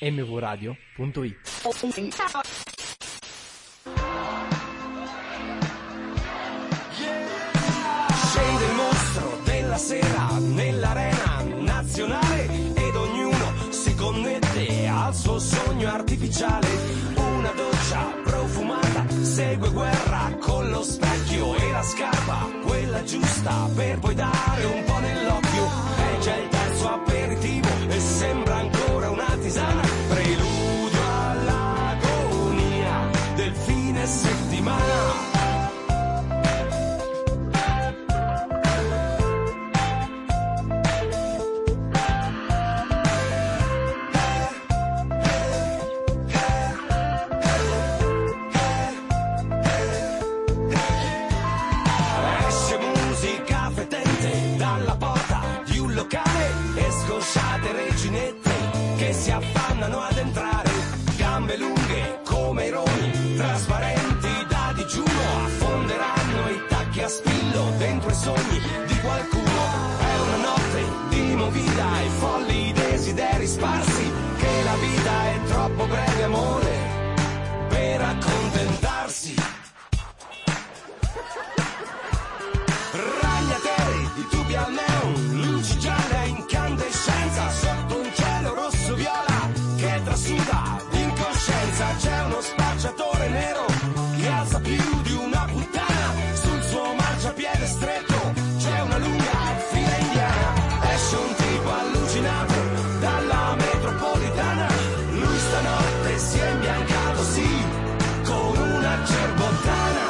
mvradio.it. Scende il mostro della sera nell'arena nazionale ed ognuno si connette al suo sogno artificiale. Una doccia profumata segue guerra con lo specchio e la scarpa, quella giusta per poi dare un po' nell'occhio. È già il terzo aperitivo e sembra ancora una tisana, preludio all'agonia del fine settimana. Scosciate reginette che si affannano ad entrare, gambe lunghe come i roni, trasparenti da digiuno, affonderanno i tacchi a spillo dentro i sogni di qualcuno. È una notte di movida e folli desideri sparsi, che la vita è troppo breve, amore, per accontentarsi. Ragnateli di tubi al neon, luci gialle a incandescenza, sotto un cielo rosso viola che trasuda l'incoscienza. C'è uno spacciatore nero che alza più di una puttana sul suo marciapiede stretto, c'è una lunga fila indiana. Esce un tipo allucinato dalla metropolitana, lui stanotte si è imbiancato, sì, con una cerbottana.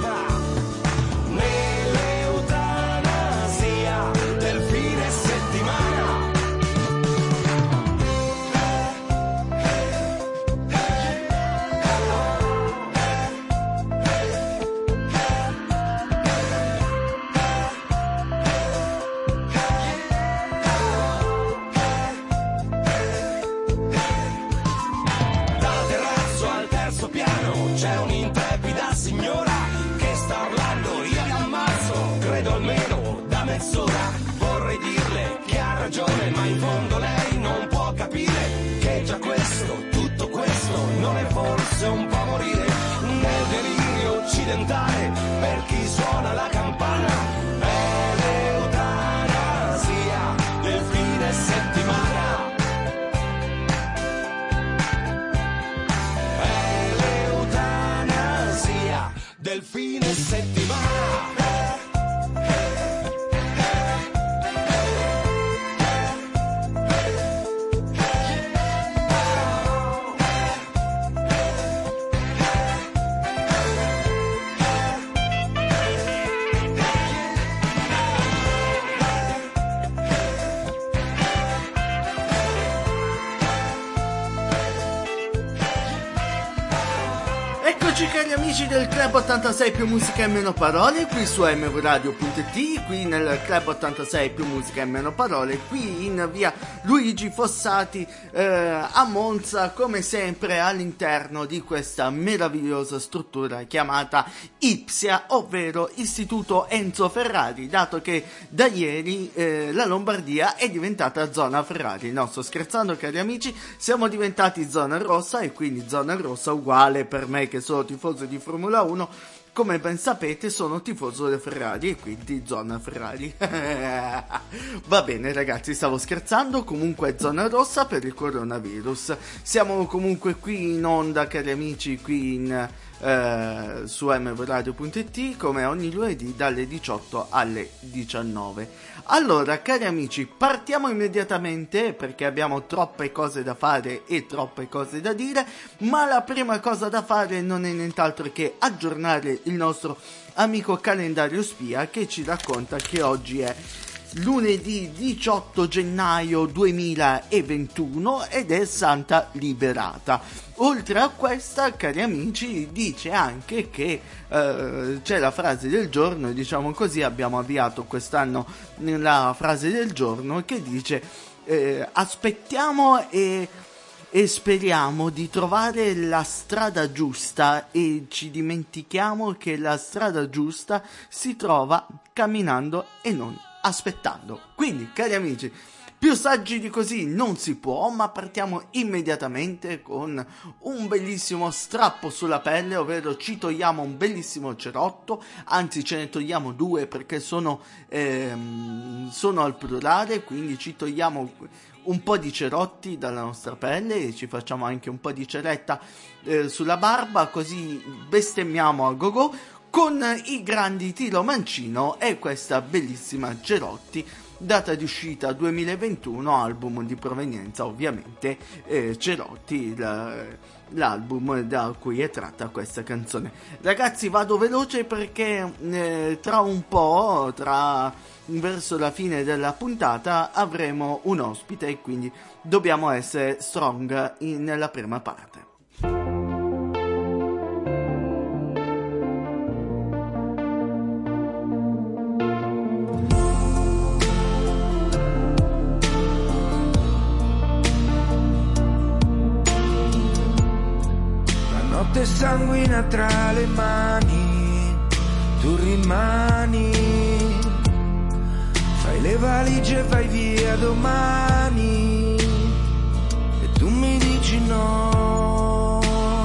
C'è un'intrepida signora che sta urlando, io vi ammazzo, credo almeno da mezz'ora. Vorrei dirle che ha ragione, ma in fondo lei non può capire che già questo, tutto questo, non è forse un po' morire nel delirio occidentale per chi suona la campana. È l'eutanasia del fine settimana. Del fine settimana. Eccoci cari amici del Club 86 più musica e meno parole, qui su mvradio.it, qui nel Club 86 più musica e meno parole, qui in via Luigi Fossati a Monza, come sempre all'interno di questa meravigliosa struttura chiamata Ipsia, ovvero Istituto Enzo Ferrari, dato che da ieri la Lombardia è diventata zona Ferrari. No, sto scherzando cari amici, siamo diventati zona rossa e quindi zona rossa uguale per me che sono tifoso di Formula 1, come ben sapete sono tifoso delle Ferrari e quindi zona Ferrari. Va bene ragazzi, stavo scherzando, comunque è zona rossa per il coronavirus. Siamo comunque qui in onda cari amici, qui su mvradio.it come ogni lunedì dalle 18 alle 19. Allora cari amici, partiamo immediatamente perché abbiamo troppe cose da fare e troppe cose da dire, ma la prima cosa da fare non è nient'altro che aggiornare il nostro amico calendario spia che ci racconta che oggi è lunedì 18 gennaio 2021 ed è Santa Liberata. Oltre a questa, cari amici, dice anche che c'è la frase del giorno, diciamo così, abbiamo avviato quest'anno la frase del giorno che dice aspettiamo e speriamo di trovare la strada giusta e ci dimentichiamo che la strada giusta si trova camminando e non aspettando. Quindi, cari amici, Più saggi di così non si può, ma partiamo immediatamente con un bellissimo strappo sulla pelle, ovvero ci togliamo un bellissimo cerotto, anzi ce ne togliamo due perché sono al plurale, quindi ci togliamo un po' di cerotti dalla nostra pelle e ci facciamo anche un po' di ceretta sulla barba, così bestemmiamo a go-go con i grandi Tiro Mancino e questa bellissima Cerotti, data di uscita 2021, album di provenienza ovviamente Cerotti, l'album da cui è tratta questa canzone. Ragazzi, vado veloce perché tra un po', verso la fine della puntata, avremo un ospite e quindi dobbiamo essere strong nella prima parte. Notte sanguina tra le mani, tu rimani, fai le valigie e vai via domani, e tu mi dici no,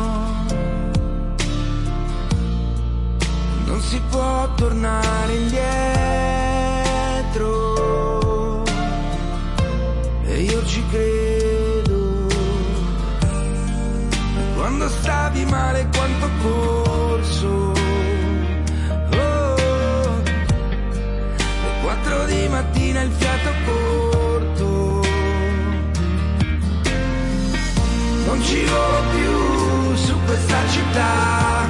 non si può tornare indietro, e io ci credo. Quando stavi male quanto ho corso, alle 4 di mattina il fiato corto, non ci volo più su questa città,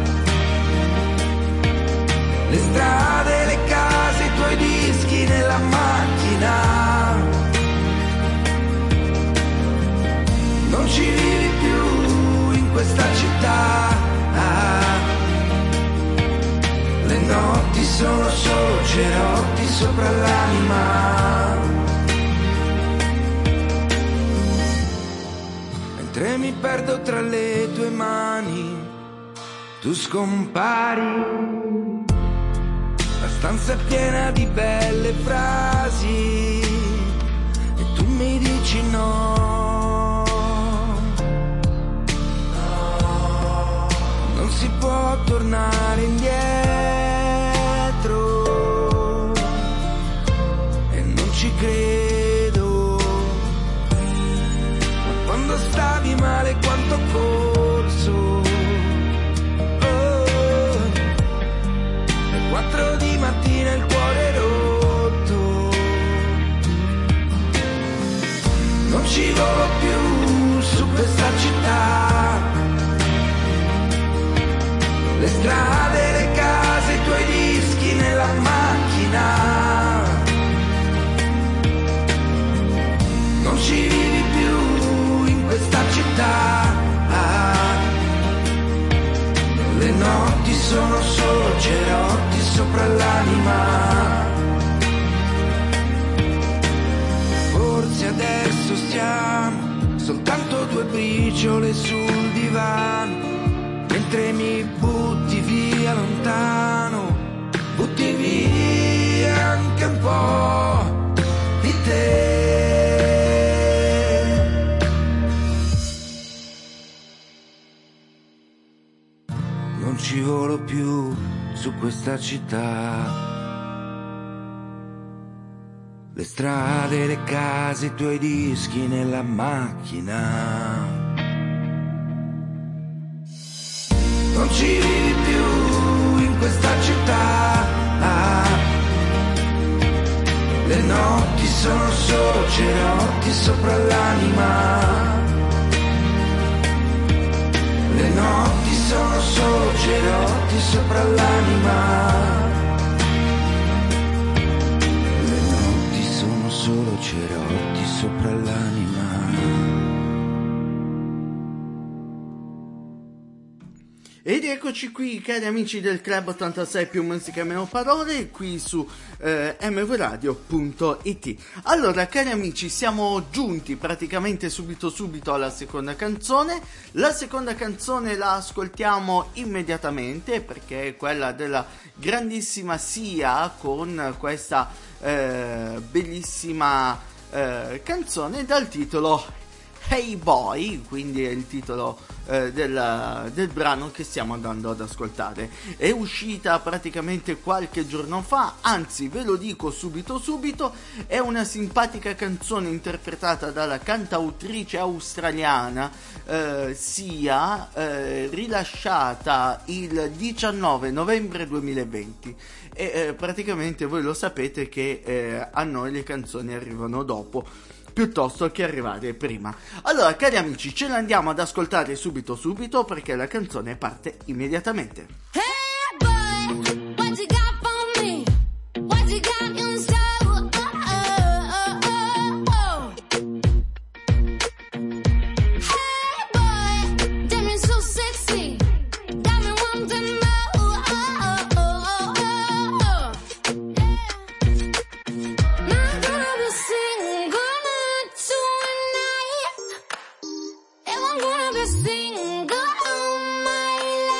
le strade, le case, i tuoi dischi nella macchina, non ci vivi più questa città, le notti sono solo cerotti sopra l'anima, mentre mi perdo tra le tue mani, tu scompari, la stanza è piena di belle frasi e tu mi dici no. Non si può tornare indietro e non ci credo, ma quando stavi male quanto ho corso, alle 4 di mattina il cuore rotto, non ci volo più su questa città, le strade, le case, i tuoi dischi nella macchina, non ci vivi più in questa città, le notti sono solo cerotti sopra l'anima, forse adesso stiamo soltanto due briciole sul divano, mentre mi butti via lontano, butti via anche un po' di te. Non ci volo più su questa città, le strade, le case, i tuoi dischi nella macchina, non ci vivi più in questa città, le notti sono solo cerotti sopra l'anima, le notti sono solo cerotti sopra l'anima, le notti sono solo cerotti sopra l'anima. Ed eccoci qui, cari amici del Club 86 più musica meno parole, qui su mvradio.it. Allora, cari amici, siamo giunti praticamente subito alla seconda canzone. La seconda canzone la ascoltiamo immediatamente perché è quella della grandissima Sia con questa bellissima canzone dal titolo Hey Boy, quindi è il titolo del brano che stiamo andando ad ascoltare. È uscita praticamente qualche giorno fa, anzi ve lo dico subito, è una simpatica canzone interpretata dalla cantautrice australiana Sia, rilasciata il 19 novembre 2020 e praticamente voi lo sapete che a noi le canzoni arrivano dopo piuttosto che arrivare prima. Allora, cari amici, ce l'andiamo ad ascoltare subito perché la canzone parte immediatamente. Hey boy, what you got for me? What you got in store? Hey boy, damn you're so sexy. Got me wanting more. Not gonna be single tonight. If I'm gonna be single all my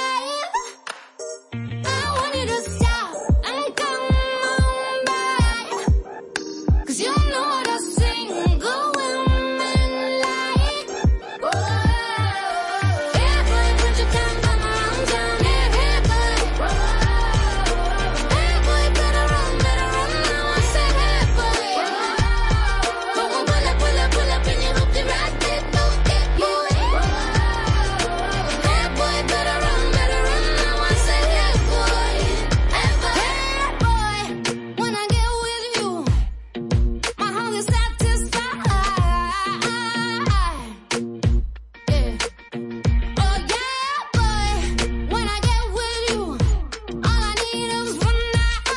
life, I want you to stop and come on by. 'Cause you know what a single woman like. Whoa. Hey boy, put your time from around town. Hey boy. Whoa. Hey boy, better run now. I say hey boy. Whoa. Pull up and you hope to ride it. Hey boy. Hey boy, better run now. I say hey boy. Hey boy, when I get with you, my heart is satisfied. Yeah. Oh yeah, boy, when I get with you, all I need is one night.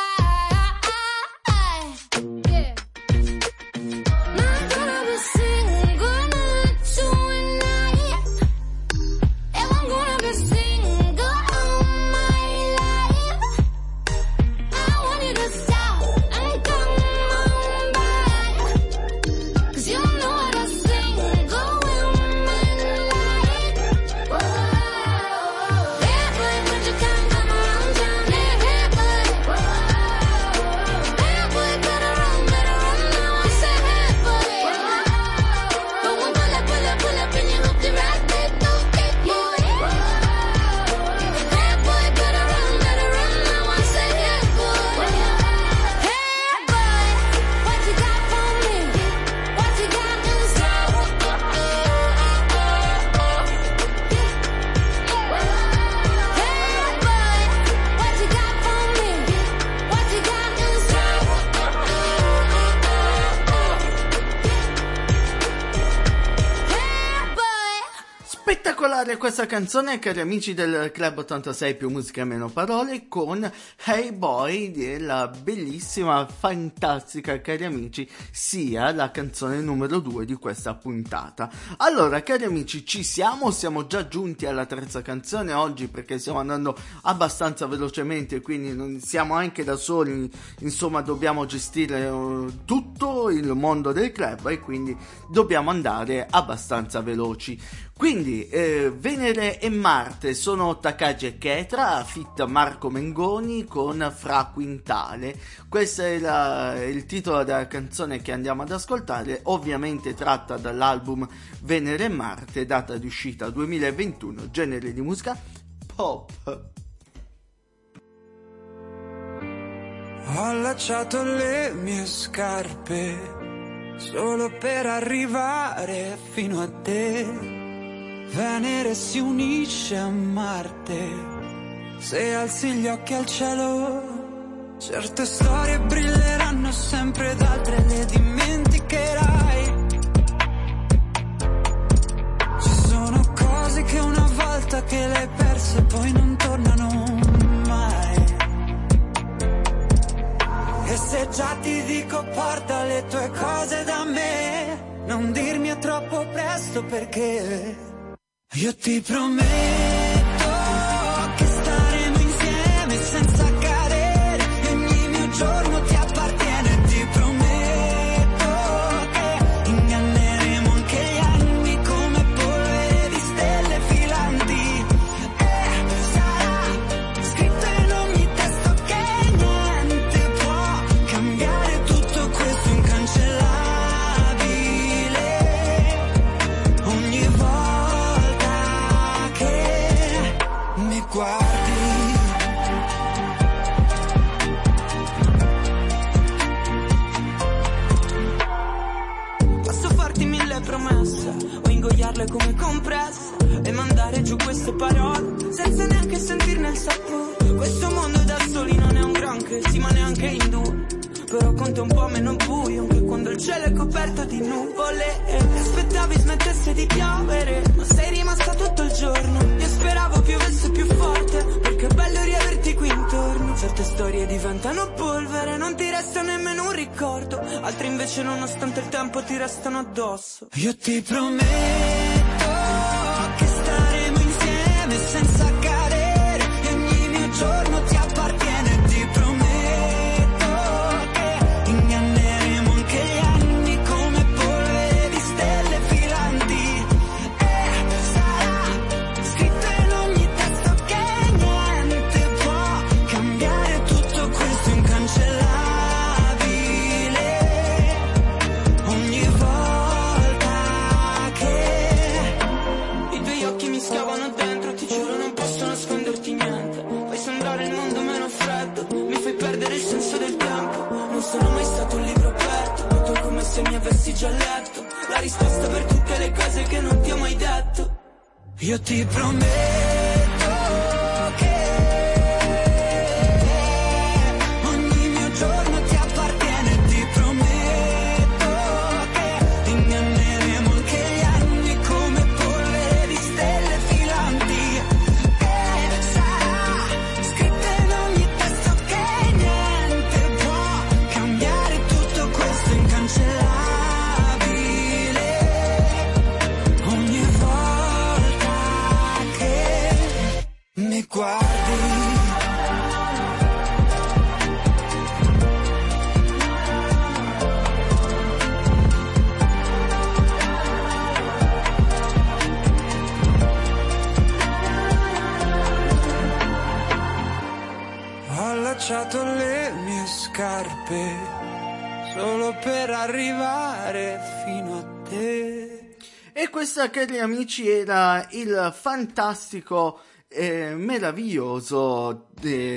Yeah. Not gonna be single tonight. If I'm gonna be single all my life, I want you to stop and come on by. 'Cause you know what a single woman like. Whoa. Hey boy, put your time from around town. Hey boy. Whoa. Hey boy, better run now. I say hey boy. But when pull up and you hope to ride it. Hey boy. Hey boy, better run now. I say hey boy. Hey boy, what you got for me? What you got in store? Hey boy, what you got for me? What you got in store? Hey boy. Spettacolare questa canzone, cari amici del Club 86 più musica meno parole, con Hey Boy della bellissima, fantastica, cari amici, sia la canzone numero 2 di questa puntata. Allora, cari amici, siamo già giunti alla terza canzone oggi perché stiamo andando abbastanza velocemente, quindi non siamo anche da soli, insomma dobbiamo gestire tutto il mondo del club e quindi dobbiamo andare abbastanza veloci. Quindi Venere e Marte sono Takagi e Ketra, feat Marco Mengoni con Fra Quintale. Questo è il titolo della canzone che andiamo ad ascoltare, ovviamente tratta dall'album Venere e Marte, data di uscita 2021, genere di musica pop. Ho allacciato le mie scarpe solo per arrivare fino a te. Venere si unisce a Marte, se alzi gli occhi al cielo. Certe storie brilleranno sempre ed altre le dimenticherai. Ci sono cose che una volta che le hai perse poi non tornano mai. E se già ti dico porta le tue cose da me, non dirmi è troppo presto perché io ti prometto che staremo insieme senza cadere, e ogni mio giorno ti appartiene. Ti prometto che inganneremo anche gli anni come polvere di stelle filanti. E sarà scritto in ogni testo che niente può cambiare tutto questo incancellato. buttarle come compresse e mandare giù queste parole senza neanche sentirne il sapore. Questo mondo da soli non è un granché, sì, ma neanche in due, però conta un po' meno buio anche quando il cielo è coperto di nuvole. E aspettavi smettesse di piovere, ma sei rimasta tutto il giorno. Io speravo piovesse più forte, perché è bello riaverti qui intorno. Certe storie diventano polvere, non ti resta nemmeno un ricordo, altre invece nonostante il tempo ti restano addosso. Io ti prometto che staremo insieme senza cadere, e ogni mio giorno ti appartiene. Ti prometto che inganneremo anche gli anni come polvere di stelle filanti. E sarà scritto in ogni testo che niente può cambiare tutto questo incancellabile. Ogni volta che i tuoi occhi mi scavano dentro, ti giuro non posso nasconderti niente. Fai sembrare il mondo meno freddo, mi fai perdere il senso del tempo. Non sono mai stato un libro aperto, ma tu è come se mi avessi già letto la risposta per tutte le cose che non ti ho mai detto. Io ti prometto che ogni mio giorno ti appartiene. Ti prometto che inganneremo anche gli anni come polvere di stelle filanti. E sarà scritto in ogni testo che niente può cambiare tutto questo incancellabile. Ogni volta che mi guardi. Ho allacciato le mie scarpe solo per arrivare fino a te. E questa, cari amici, era il fantastico meraviglioso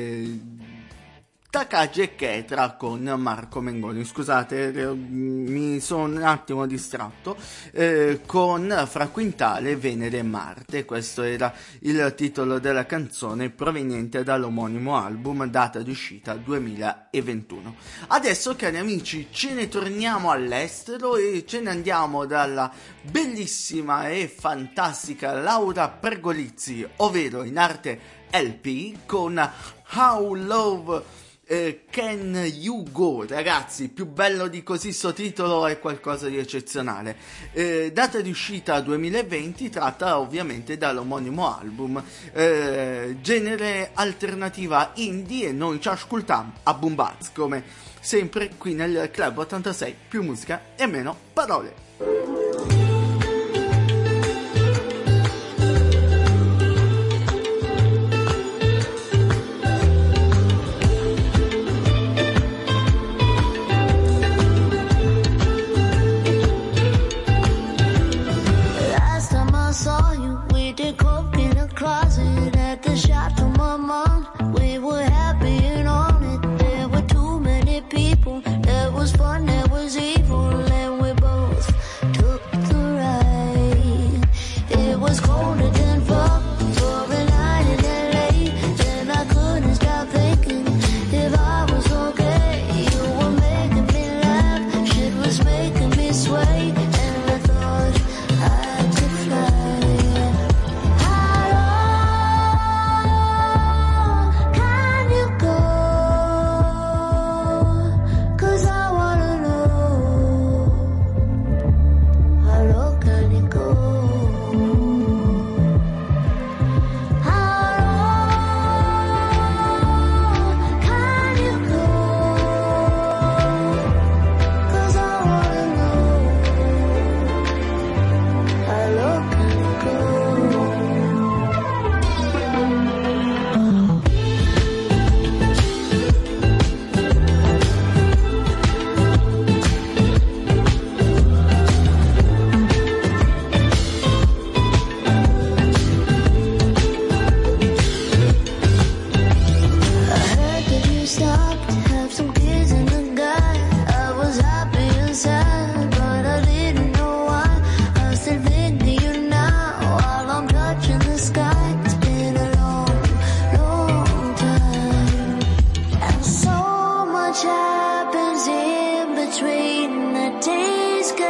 Takagi e Ketra con Marco Mengoni. Scusate, mi sono un attimo distratto, con Fra Quintale, Venere e Marte. Questo era il titolo della canzone proveniente dall'omonimo album, data di uscita 2021. Adesso, cari amici, ce ne torniamo all'estero e ce ne andiamo dalla bellissima e fantastica Laura Pergolizzi, ovvero in arte LP, con How Love Can You Go. Ragazzi, più bello di così sto titolo è qualcosa di eccezionale. Data di uscita 2020, tratta ovviamente dall'omonimo album, genere alternativa indie, e noi ci ascoltiamo a Boom Bats, come sempre qui nel Club 86, più musica e meno parole. Saw you with the coke in the closet at the shop to my mom. We were happy and on it. There were too many people. There was fun, there was evil, and we both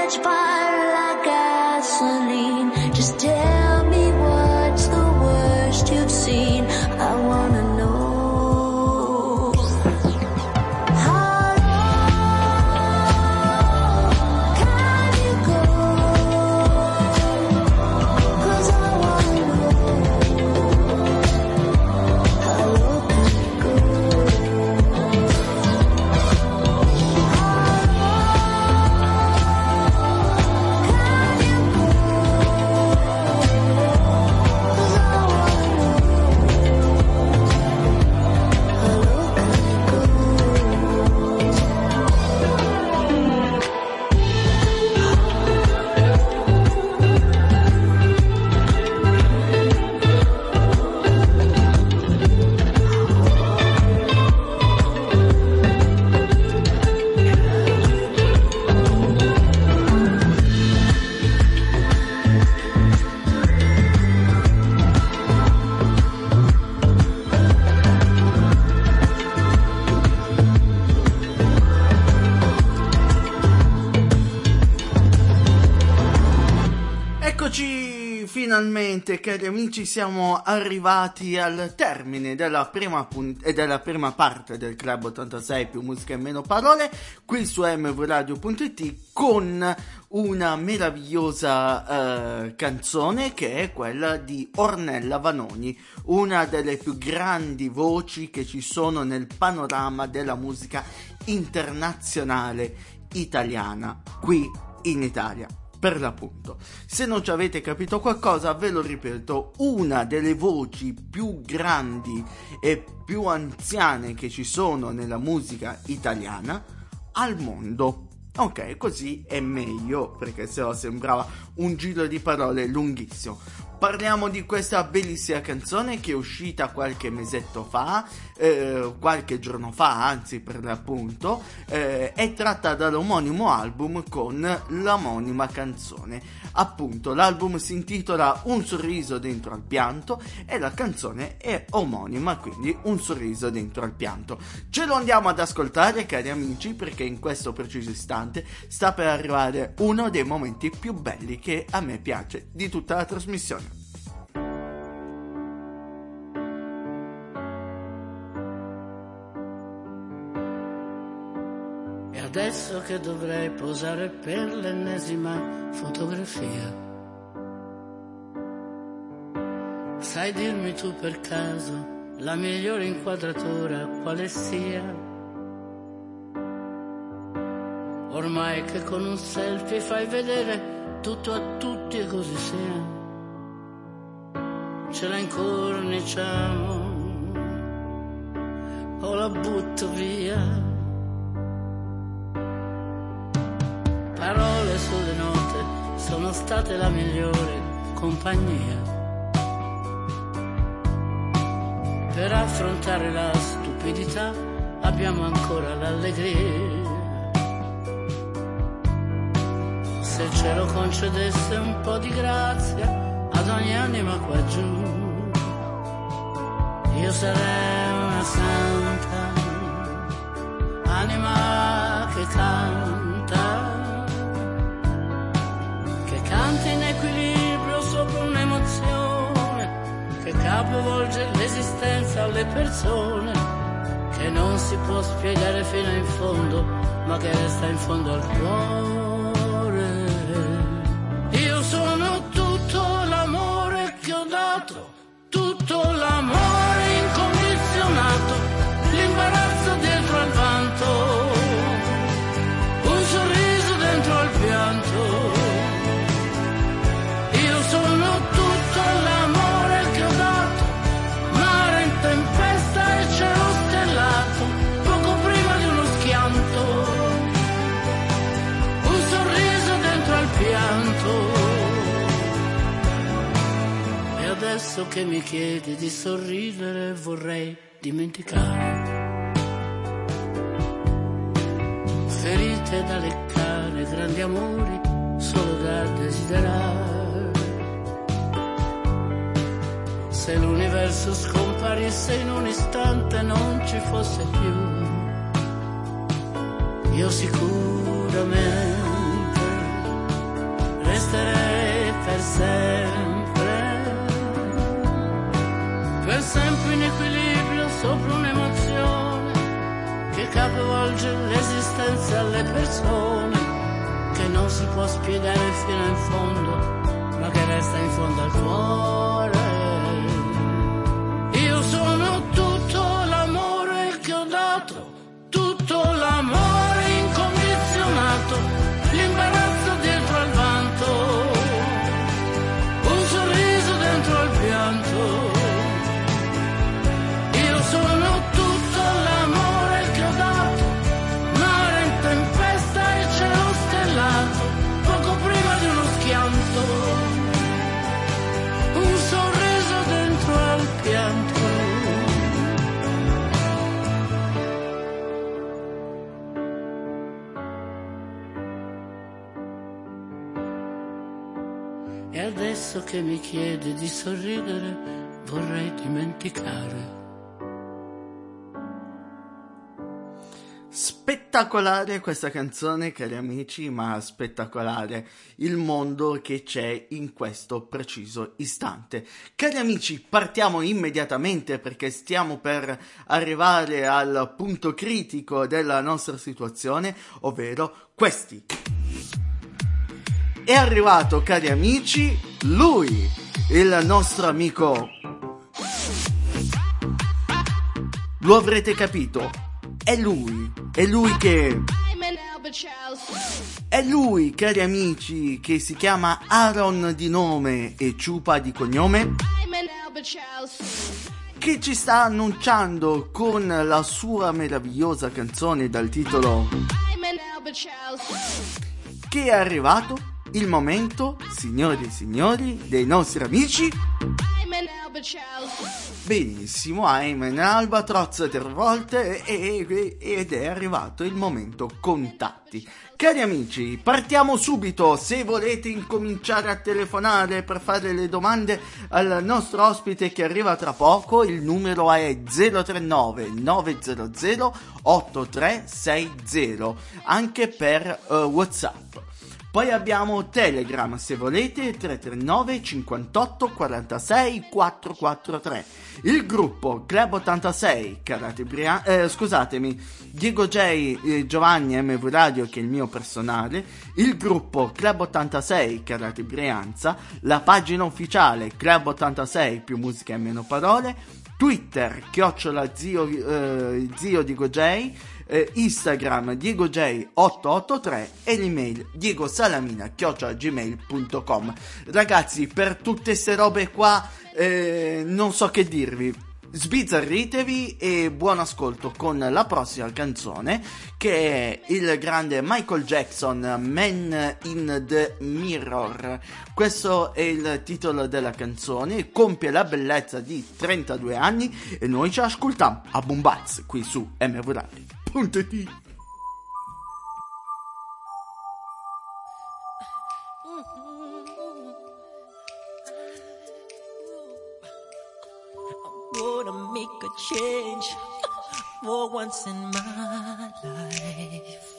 edge fire like gasoline. Just tell me what's the worst you've seen. I wanna know. How long can you go? 'Cause I wanna know. How low can you go? Finalmente, cari amici, siamo arrivati al termine della prima parte del Club 86 più musica e meno parole, qui su mvradio.it, con una meravigliosa canzone che è quella di Ornella Vanoni, una delle più grandi voci che ci sono nel panorama della musica internazionale italiana, qui in Italia. Per l'appunto, se non ci avete capito qualcosa, ve lo ripeto, una delle voci più grandi e più anziane che ci sono nella musica italiana al mondo. Ok, così è meglio, perché sennò sembrava un giro di parole lunghissimo. Parliamo di questa bellissima canzone che è uscita qualche mesetto fa, qualche giorno fa, anzi per l'appunto, è tratta dall'omonimo album con l'omonima canzone. Appunto, l'album si intitola Un sorriso dentro al pianto e la canzone è omonima, quindi Un sorriso dentro al pianto. Ce lo andiamo ad ascoltare, cari amici, perché in questo preciso istante sta per arrivare uno dei momenti più belli che a me piace di tutta la trasmissione. E adesso che dovrei posare per l'ennesima fotografia, sai dirmi tu per caso la migliore inquadratura quale sia? Ormai che con un selfie fai vedere tutto a tutti e così sia, ce la incorniciamo o la butto via. Parole sulle note sono state la migliore compagnia per affrontare la stupidità, abbiamo ancora l'allegria. Se il cielo concedesse un po' di grazia ad ogni anima qua giù, io sarei una santa anima che canta, che canta in equilibrio sopra un'emozione, che capovolge l'esistenza alle persone, che non si può spiegare fino in fondo, ma che resta in fondo al cuore. Io sono tutto l'amore che ho dato, tutto l'amore incondizionato, l'imbarazzo dietro al vanto, un sorriso dentro al pianto. Io sono tutto l'amore che ho dato, mare in tempesta e cielo stellato, poco prima di uno schianto, un sorriso dentro al pianto. E adesso che mi chiedi di sorridere vorrei dimenticare ferite da leccare, grandi amori solo da desiderare. Se l'universo scomparisse in un istante, non ci fosse più, io sicuramente volge l'esistenza alle persone, che non si può spiegare fino in fondo, ma che resta in fondo al cuore. Io sono tutto l'amore che ho dato, tutto l'amore incondizionato, l'imbarazzo dietro al vanto, un sorriso dentro al pianto. Io sono tutto l'amore che ho dato, mare in tempesta e cielo stellato, poco prima di uno schianto, un sorriso dentro al pianto. E adesso che mi chiedi di sorridere, vorrei dimenticare. Spettacolare questa canzone, cari amici, ma spettacolare il mondo che c'è in questo preciso istante. Cari amici, partiamo immediatamente perché stiamo per arrivare al punto critico della nostra situazione, ovvero questi. È arrivato, cari amici, lui, il nostro amico. Lo avrete capito, è lui che... È lui, cari amici, che si chiama Aaron di nome e Ciupa di cognome, che ci sta annunciando con la sua meravigliosa canzone dal titolo che è arrivato il momento, signori e signori, dei nostri amici. Benissimo, Ayman Albatroz 3 volte ed è arrivato il momento contatti. Cari amici, partiamo subito. Se volete incominciare a telefonare per fare le domande al nostro ospite che arriva tra poco, il numero è 039 900 8360, anche per WhatsApp. Poi abbiamo Telegram, se volete, 339 58 46 443. Il gruppo Club 86 Karate Diego J, Giovanni MV Radio, che è il mio personale, il gruppo Club 86 Karate Brianza, la pagina ufficiale Club 86 più musica e meno parole, Twitter @zio Diego J, Instagram DiegoJ883 e l'email diegosalamina@gmail.com. Ragazzi, per tutte ste robe qua non so che dirvi. Sbizzarritevi e buon ascolto con la prossima canzone, che è il grande Michael Jackson, Man in the Mirror. Questo è il titolo della canzone, compie la bellezza di 32 anni e noi ci ascoltiamo a Bombaz qui su MVRadio.it. Gonna make a change for once in my life.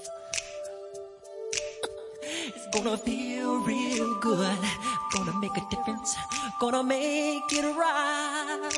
It's gonna feel real good. Gonna make a difference. Gonna make it right.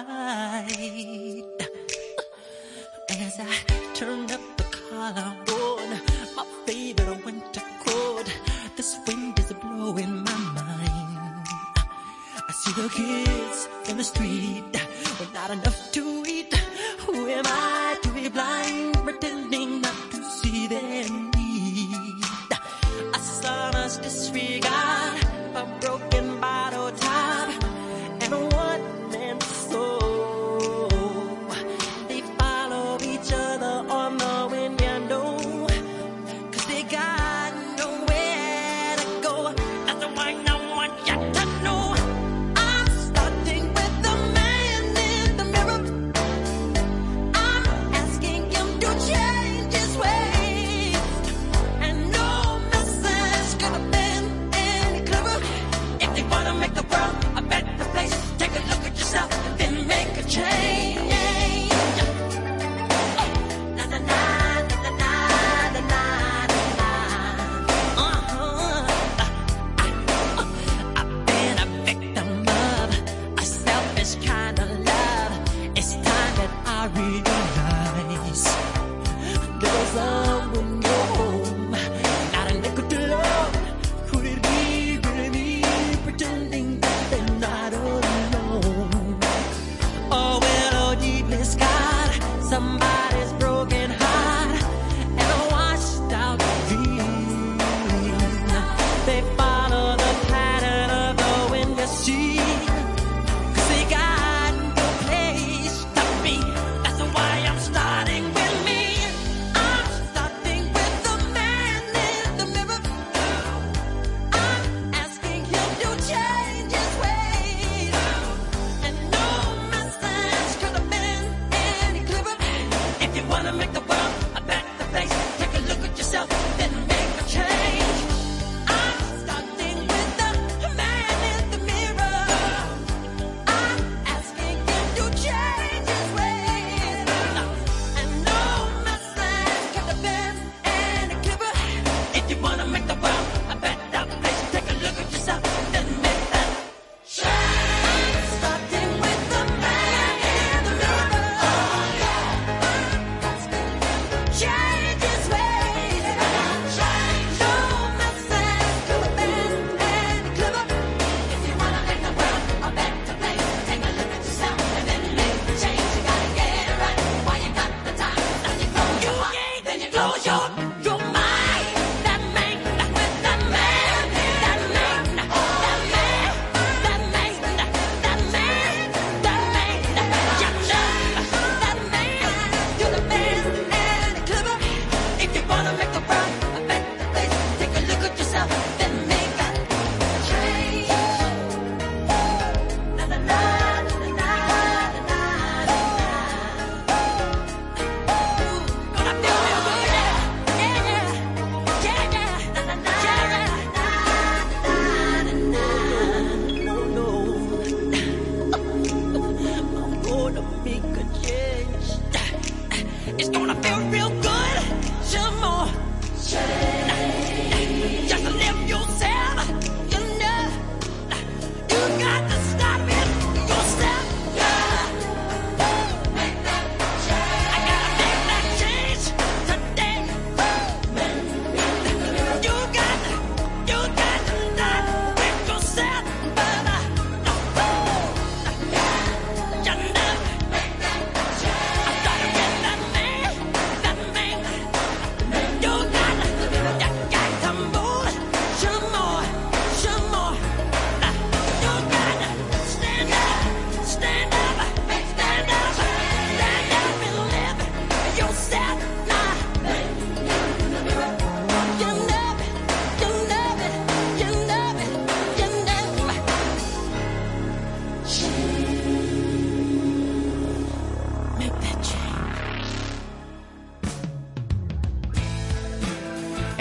As I turn up the collar on my favorite winter coat, this wind is blowing my mind. I see the kids in the street with not enough to eat. Who am I to be blind, pretending not to see their need? A son's disregard, a broken bottle top, and a one-man soul. They follow each other on the window, 'cause they got nowhere to go. That's the one I want you to know. I'm starting with the man in the mirror. I'm asking him to change his ways, and no message could have been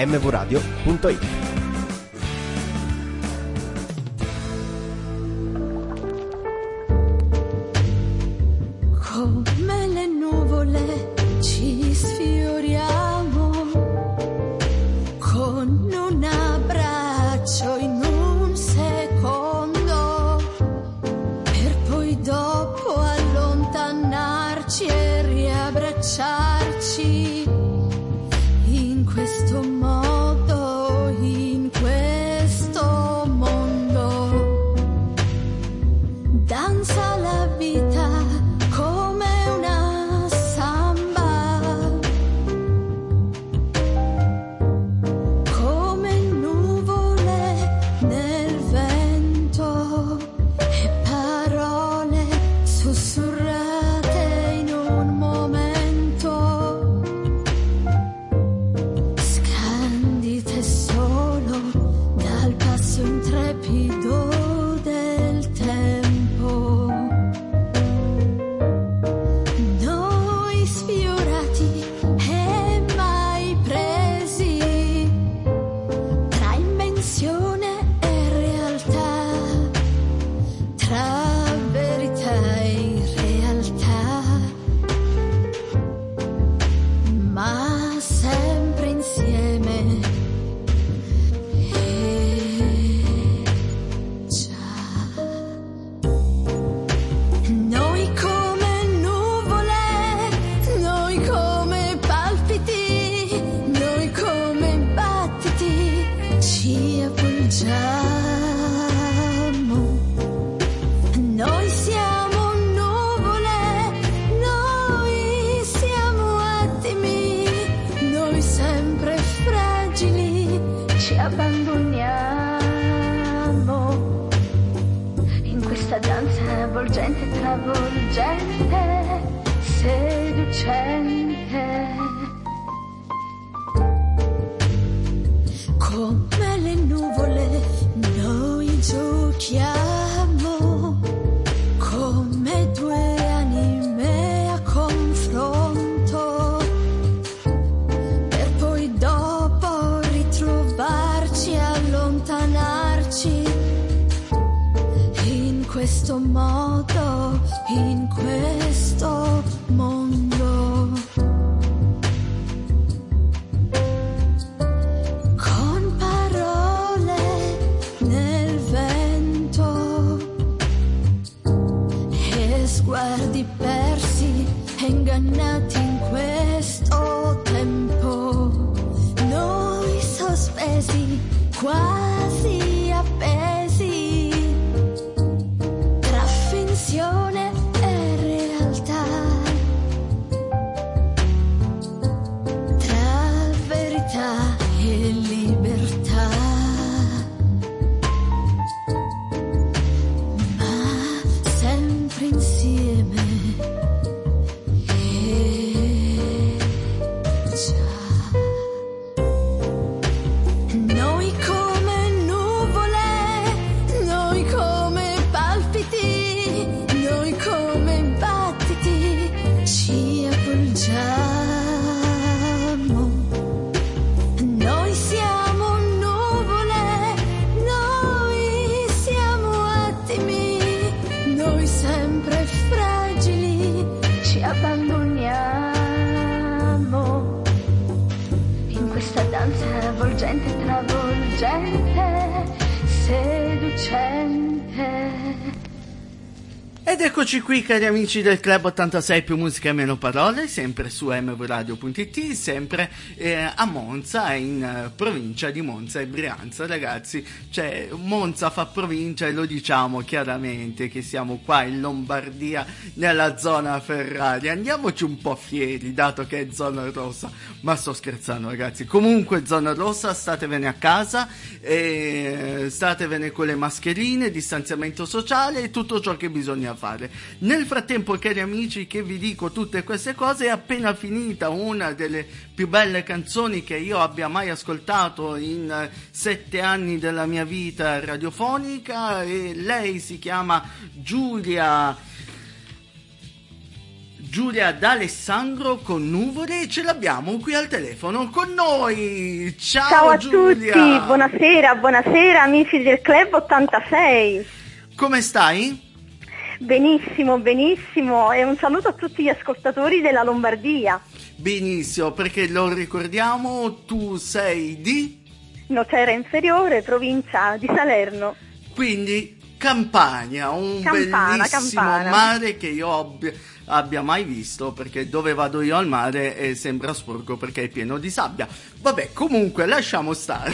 mvradio.it. Come le nuvole ci sfioriamo con un abbraccio in un secondo, per poi dopo allontanarci e riabbracciarci in questo modo, in questo mondo. Danza la vita come una samba, come nuvole nel vento e parole sussurrate in un momento, scandite solo dal passo intrepido del tempo. Noi sfiorati e mai presi tra invenzione e realtà, tra verità e realtà, ma sempre insieme. Già. Noi come nuvole, noi come palpiti, noi come battiti, ci avvolgiamo. Noi siamo nuvole, noi siamo attimi, noi sempre fragili, ci abbandoniamo in questa danza avvolgente, travolgente, seducente. Come le nuvole noi giochiamo, come due anime a confronto, per poi dopo ritrovarci e allontanarci in questo modo, in questo mondo. Con parole nel vento e sguardi persi e ingannati in questo tempo, noi sospesi, quasi appesi, tra finzione e realtà, tra verità e libertà, ma sempre insieme. Già. Noi come nuvole, noi come palpiti, noi come battiti, ci avvolgiamo. Noi siamo nuvole, noi siamo attimi, noi sempre fragili, ci abbandoniamo in questa danza avvolgente, travolgente, seducente. Ed eccoci qui, cari amici del Club 86 più musica e meno parole, sempre su mvradio.it, sempre a Monza, in provincia di Monza e Brianza, ragazzi. Cioè, Monza fa provincia e lo diciamo chiaramente che siamo qua in Lombardia, nella zona Ferrari. Andiamoci un po' fieri, dato che è zona rossa. Ma sto scherzando, ragazzi. Comunque, zona rossa, statevene a casa, statevene con le mascherine, distanziamento sociale e tutto ciò che bisogna fare. Nel frattempo, cari amici, che vi dico tutte queste cose, è appena finita una delle più belle canzoni che io abbia mai ascoltato in 7 anni della mia vita radiofonica, e lei si chiama Giulia Giulia D'Alessandro con Nuvole e ce l'abbiamo qui al telefono con noi. Ciao, Ciao a Giulia. tutti, buonasera amici del Club 86. Come stai? Benissimo, benissimo, e un saluto a tutti gli ascoltatori della Lombardia. Benissimo, perché lo ricordiamo, tu sei di? Notera Inferiore, provincia di Salerno. Quindi Campania, un bellissimo mare che io abbia mai visto, perché dove vado io al mare sembra sporco perché è pieno di sabbia. Vabbè, comunque lasciamo stare.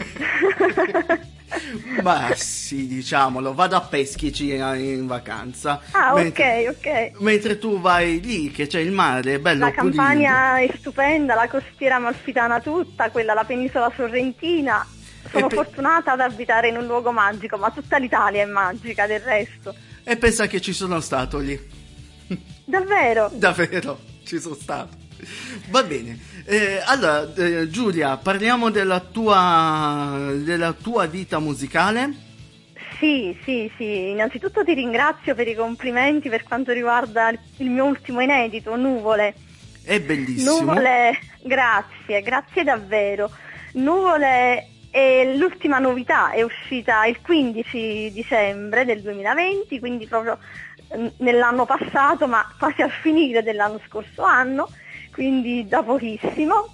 Ma sì, diciamolo, vado a Peschici in vacanza. Ah, ok. Mentre tu vai lì che c'è il mare, è bello. La Campania è stupenda, la costiera amalfitana tutta, quella la penisola sorrentina. Sono fortunata ad abitare in un luogo magico, ma tutta l'Italia è magica del resto. E pensa che ci sono stato lì. Davvero? Davvero, ci sono stato. Va bene, allora Giulia, parliamo della tua vita musicale. Sì, innanzitutto ti ringrazio per i complimenti per quanto riguarda il mio ultimo inedito, Nuvole. È bellissimo. Nuvole, grazie davvero. Nuvole è l'ultima novità, è uscita il 15 dicembre del 2020, quindi proprio nell'anno passato, ma quasi al finire dell'anno scorso anno, quindi da pochissimo.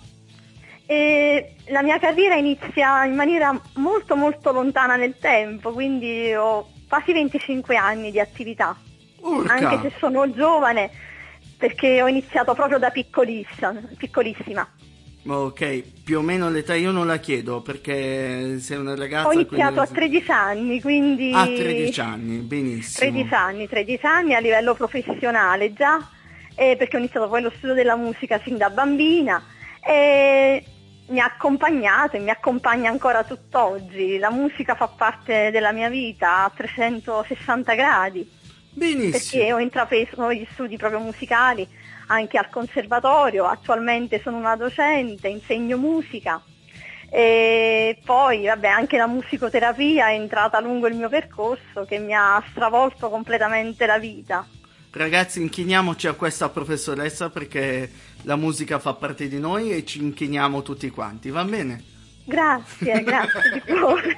E la mia carriera inizia in maniera molto molto lontana nel tempo, quindi ho quasi 25 anni di attività. Urca. Anche se sono giovane, perché ho iniziato proprio da piccolissima. Ok, più o meno l'età io non la chiedo perché sei una ragazza. Ho iniziato a 13 anni, quindi... A 13 anni, benissimo. 13 anni a livello professionale già, perché ho iniziato poi lo studio della musica sin da bambina e mi ha accompagnato e mi accompagna ancora tutt'oggi. La musica fa parte della mia vita a 360 gradi. Benissimo. Perché ho intrapreso gli studi proprio musicali anche al conservatorio, attualmente sono una docente, insegno musica e poi anche la musicoterapia è entrata lungo il mio percorso che mi ha stravolto completamente la vita. Ragazzi, inchiniamoci a questa professoressa perché la musica fa parte di noi e ci inchiniamo tutti quanti, va bene? Grazie di cuore.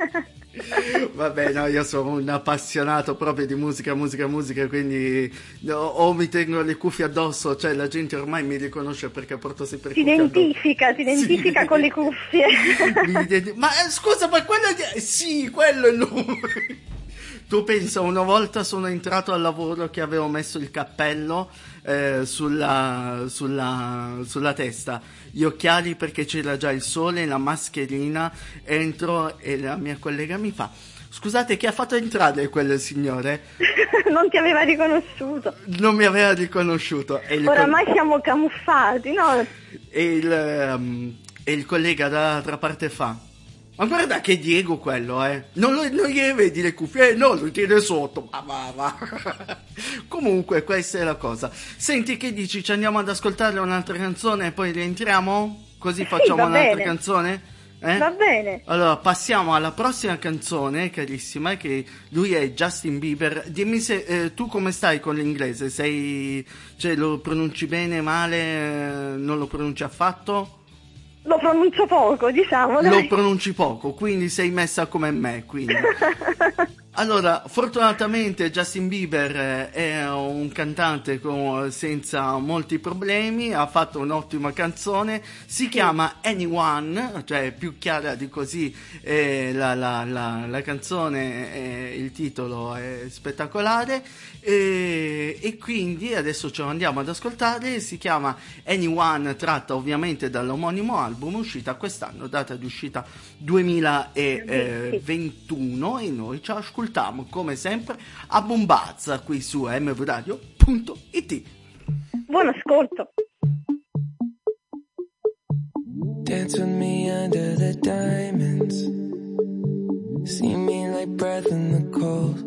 Vabbè, no, io sono un appassionato proprio di musica, quindi o mi tengo le cuffie addosso, cioè la gente ormai mi riconosce perché porto sempre le cuffie addosso. Si identifica sì. Con le cuffie. Ma scusa, ma quello sì, quello è lui. Tu pensa, una volta sono entrato al lavoro che avevo messo il cappello sulla testa, gli occhiali perché c'era già il sole, la mascherina, entro e la mia collega mi fa: scusate, chi ha fatto entrare quel signore? Non ti aveva riconosciuto. Non mi aveva riconosciuto. Oramai siamo camuffati, no? E il collega dall'altra parte fa: ma guarda che Diego quello, non gli vedi le cuffie? No, lo tiene sotto. Va. Comunque, questa è la cosa. Senti, che dici? Ci andiamo ad ascoltare un'altra canzone e poi rientriamo? Così facciamo un'altra canzone? Va bene. Allora, passiamo alla prossima canzone, carissima, che lui è Justin Bieber. Dimmi se tu come stai con l'inglese? Cioè, lo pronunci bene, male, non lo pronunci affatto? Lo pronuncio poco, diciamo. Dai. Lo pronunci poco, quindi sei messa come me, quindi. Allora, fortunatamente Justin Bieber è un cantante senza molti problemi, ha fatto un'ottima canzone, si chiama Anyone, cioè più chiara di così la canzone, il titolo è spettacolare e quindi adesso ce lo andiamo ad ascoltare. Si chiama Anyone, tratta ovviamente dall'omonimo album uscita quest'anno, data di uscita 2021 e noi ci ascoltiamo come sempre a bombazza qui su mvradio.it. Buon ascolto. Dance with me under the diamonds, see me like breath in the cold,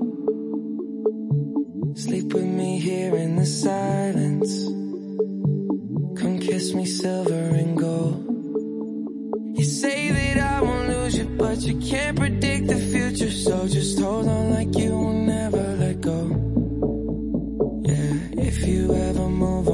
sleep with me here in the silence, come kiss me silver and gold. You say that I won't lose you, but you can't predict the future, so just hold on like you will never let go. Yeah, if you ever move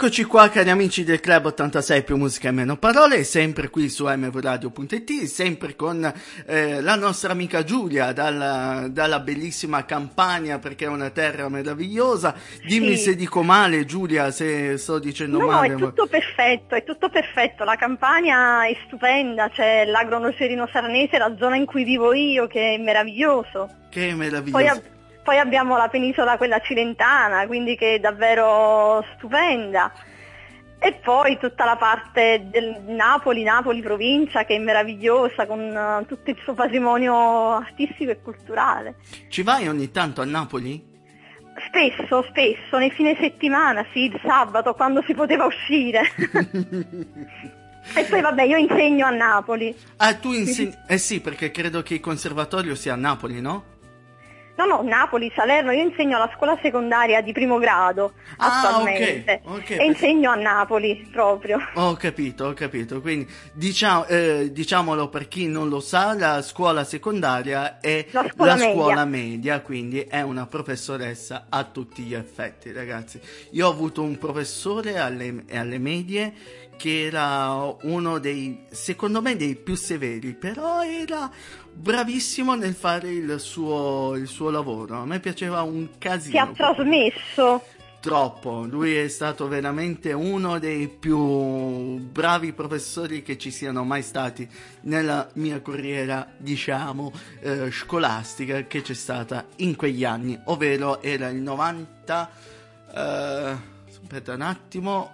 Eccoci qua, cari amici del Club 86 più musica e meno parole, sempre qui su mvradio.it, sempre con la nostra amica Giulia dalla bellissima Campania, perché è una terra meravigliosa. Dimmi Sì. se dico male, Giulia, se sto dicendo No, male. è tutto perfetto. La Campania è stupenda, c'è l'Agronocerino Sarnese, la zona in cui vivo io, che è meraviglioso. Che meraviglioso. Poi abbiamo la penisola quella cilentana, quindi che è davvero stupenda. E poi tutta la parte del Napoli provincia, che è meravigliosa, con tutto il suo patrimonio artistico e culturale. Ci vai ogni tanto a Napoli? Spesso, nei fine settimana, sì, il sabato, quando si poteva uscire. E poi vabbè, io insegno a Napoli. Ah, tu insegni? Eh sì, perché credo che il conservatorio sia a Napoli, no? No, Napoli, Salerno, io insegno alla scuola secondaria di primo grado attualmente. ok, E insegno a Napoli proprio. Ho capito, quindi diciamolo per chi non lo sa, la scuola secondaria è La scuola media. scuola media, quindi è una professoressa a tutti gli effetti, ragazzi. Io ho avuto un professore alle medie che era uno secondo me, dei più severi, però era bravissimo nel fare il suo lavoro. A me piaceva un casino. Ti ha trasmesso. Troppo, lui è stato veramente uno dei più bravi professori che ci siano mai stati nella mia carriera, diciamo, scolastica che c'è stata in quegli anni, ovvero era il 90, aspetta un attimo,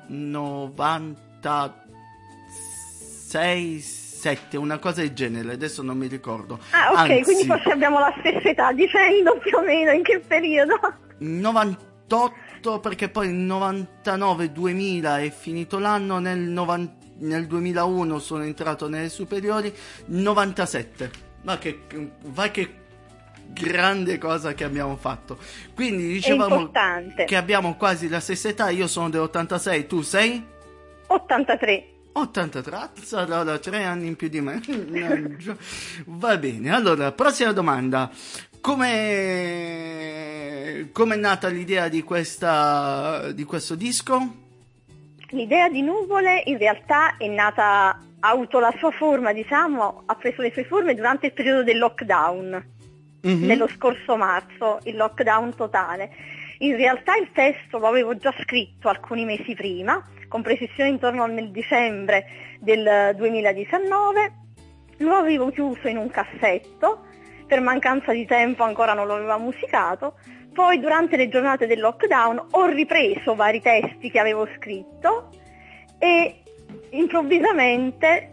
96, 7, una cosa del genere, adesso non mi ricordo. Ah, ok, Anzi, quindi forse abbiamo la stessa età, dicendo più o meno in che periodo. 98, perché poi nel 99-2000 è finito l'anno, nel 2001 sono entrato nelle superiori, 97. Ma che grande cosa che abbiamo fatto. Quindi dicevamo importante. che abbiamo quasi la stessa età, io sono del'86, tu sei? 83. 83, allora 3 anni in più di me. Va bene, allora, prossima domanda. Come è nata l'idea di questo disco? L'idea di Nuvole in realtà è nata, ha avuto la sua forma, diciamo, ha preso le sue forme durante il periodo del lockdown, nello scorso marzo, il lockdown totale. In realtà il testo lo avevo già scritto alcuni mesi prima, con precisione intorno al dicembre del 2019, lo avevo chiuso in un cassetto, per mancanza di tempo ancora non lo avevo musicato, poi durante le giornate del lockdown ho ripreso vari testi che avevo scritto e improvvisamente,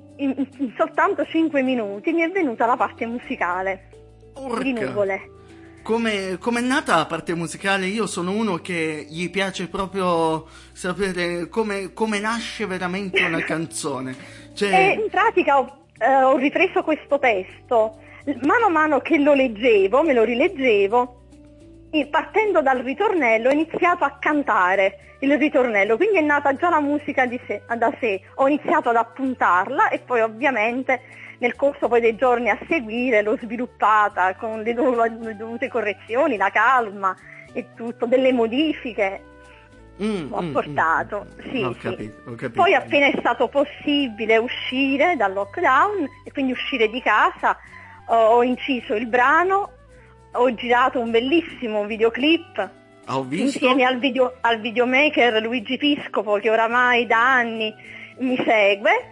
in soltanto 5 minuti, mi è venuta la parte musicale di Nuvole. Come è nata la parte musicale? Io sono uno che gli piace proprio sapere come nasce veramente una canzone. E in pratica ho ripreso questo testo, mano a mano che lo leggevo, me lo rileggevo, e partendo dal ritornello ho iniziato a cantare il ritornello, quindi è nata già la musica da sé, ho iniziato ad appuntarla e poi ovviamente nel corso poi dei giorni a seguire l'ho sviluppata con le dovute correzioni, la calma e tutto, delle modifiche ho apportato. Sì, ho sì. capito. Poi appena è stato possibile uscire dal lockdown e quindi uscire di casa, ho inciso il brano, ho girato un bellissimo videoclip Ho visto? insieme al videomaker Luigi Piscopo, che oramai da anni mi segue,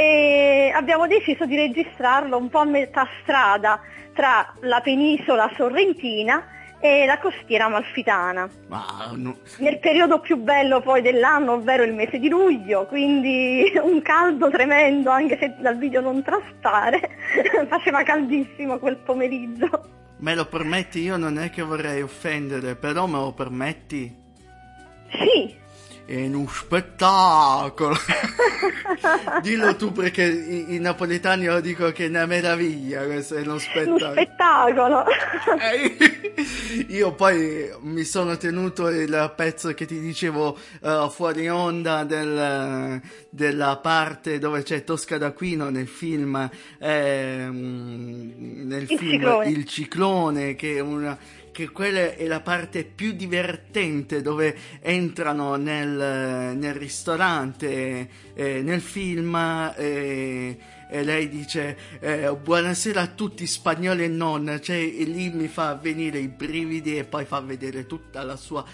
e abbiamo deciso di registrarlo un po' a metà strada tra la penisola sorrentina e la costiera amalfitana, nel periodo più bello poi dell'anno, ovvero il mese di luglio, quindi un caldo tremendo, anche se dal video non traspare, faceva caldissimo quel pomeriggio. Me lo permetti? Io non è che vorrei offendere, però me lo permetti? Sì. È uno spettacolo. Dillo tu, perché i napoletani lo dicono che è una meraviglia, questo è uno spettacolo. Uno spettacolo. Io poi mi sono tenuto il pezzo che ti dicevo fuori onda della parte dove c'è Tosca d'Aquino nel film Ciclone. Il Ciclone, che che quella è la parte più divertente, dove entrano nel ristorante, nel film, e lei dice buonasera a tutti, spagnoli e non, cioè, e lì mi fa venire i brividi, e poi fa vedere tutta la sua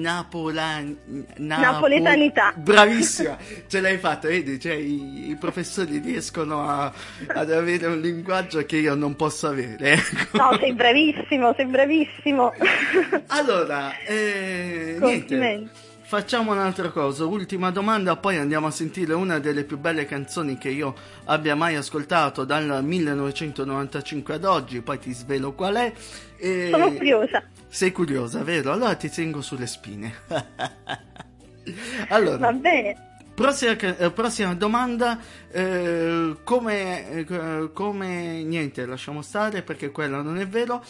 napoletanità. Bravissima, ce l'hai fatta, vedi, cioè, i professori riescono ad avere un linguaggio che io non posso avere, ecco. No, sei bravissimo, sei bravissimo. Allora, niente, facciamo un'altra cosa, ultima domanda, poi andiamo a sentire una delle più belle canzoni che io abbia mai ascoltato dal 1995 ad oggi, poi ti svelo qual è. Sono curiosa. Sei curiosa, vero? Allora ti tengo sulle spine. Allora, va bene. Prossima domanda, come niente, lasciamo stare perché quello non è vero.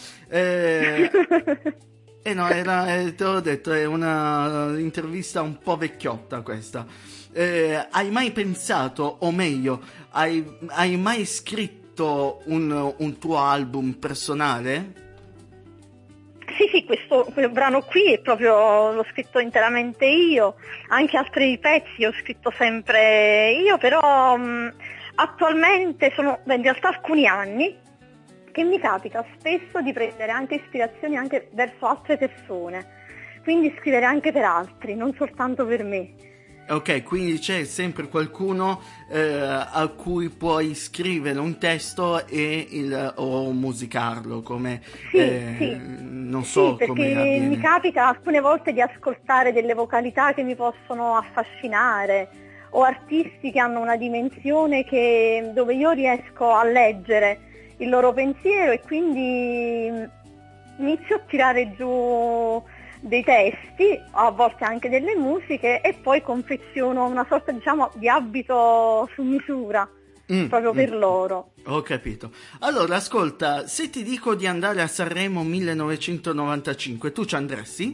No, te l'ho detto, è una intervista un po' vecchiotta questa. Hai mai pensato, o meglio, hai mai scritto un tuo album personale? Sì, questo brano qui è proprio, l'ho scritto interamente io, anche altri pezzi ho scritto sempre io, però attualmente sono in realtà alcuni anni che mi capita spesso di prendere anche ispirazioni anche verso altre persone, quindi scrivere anche per altri, non soltanto per me. Ok, quindi c'è sempre qualcuno a cui puoi scrivere un testo o musicarlo, come sì. non so sì, come perché avviene. mi capita alcune volte di ascoltare delle vocalità che mi possono affascinare, o artisti che hanno una dimensione dove io riesco a leggere il loro pensiero, e quindi inizio a tirare giù dei testi, a volte anche delle musiche, e poi confeziono una sorta, diciamo, di abito su misura proprio per loro. Ho capito. Allora, ascolta, se ti dico di andare a Sanremo 1995, tu ci andresti?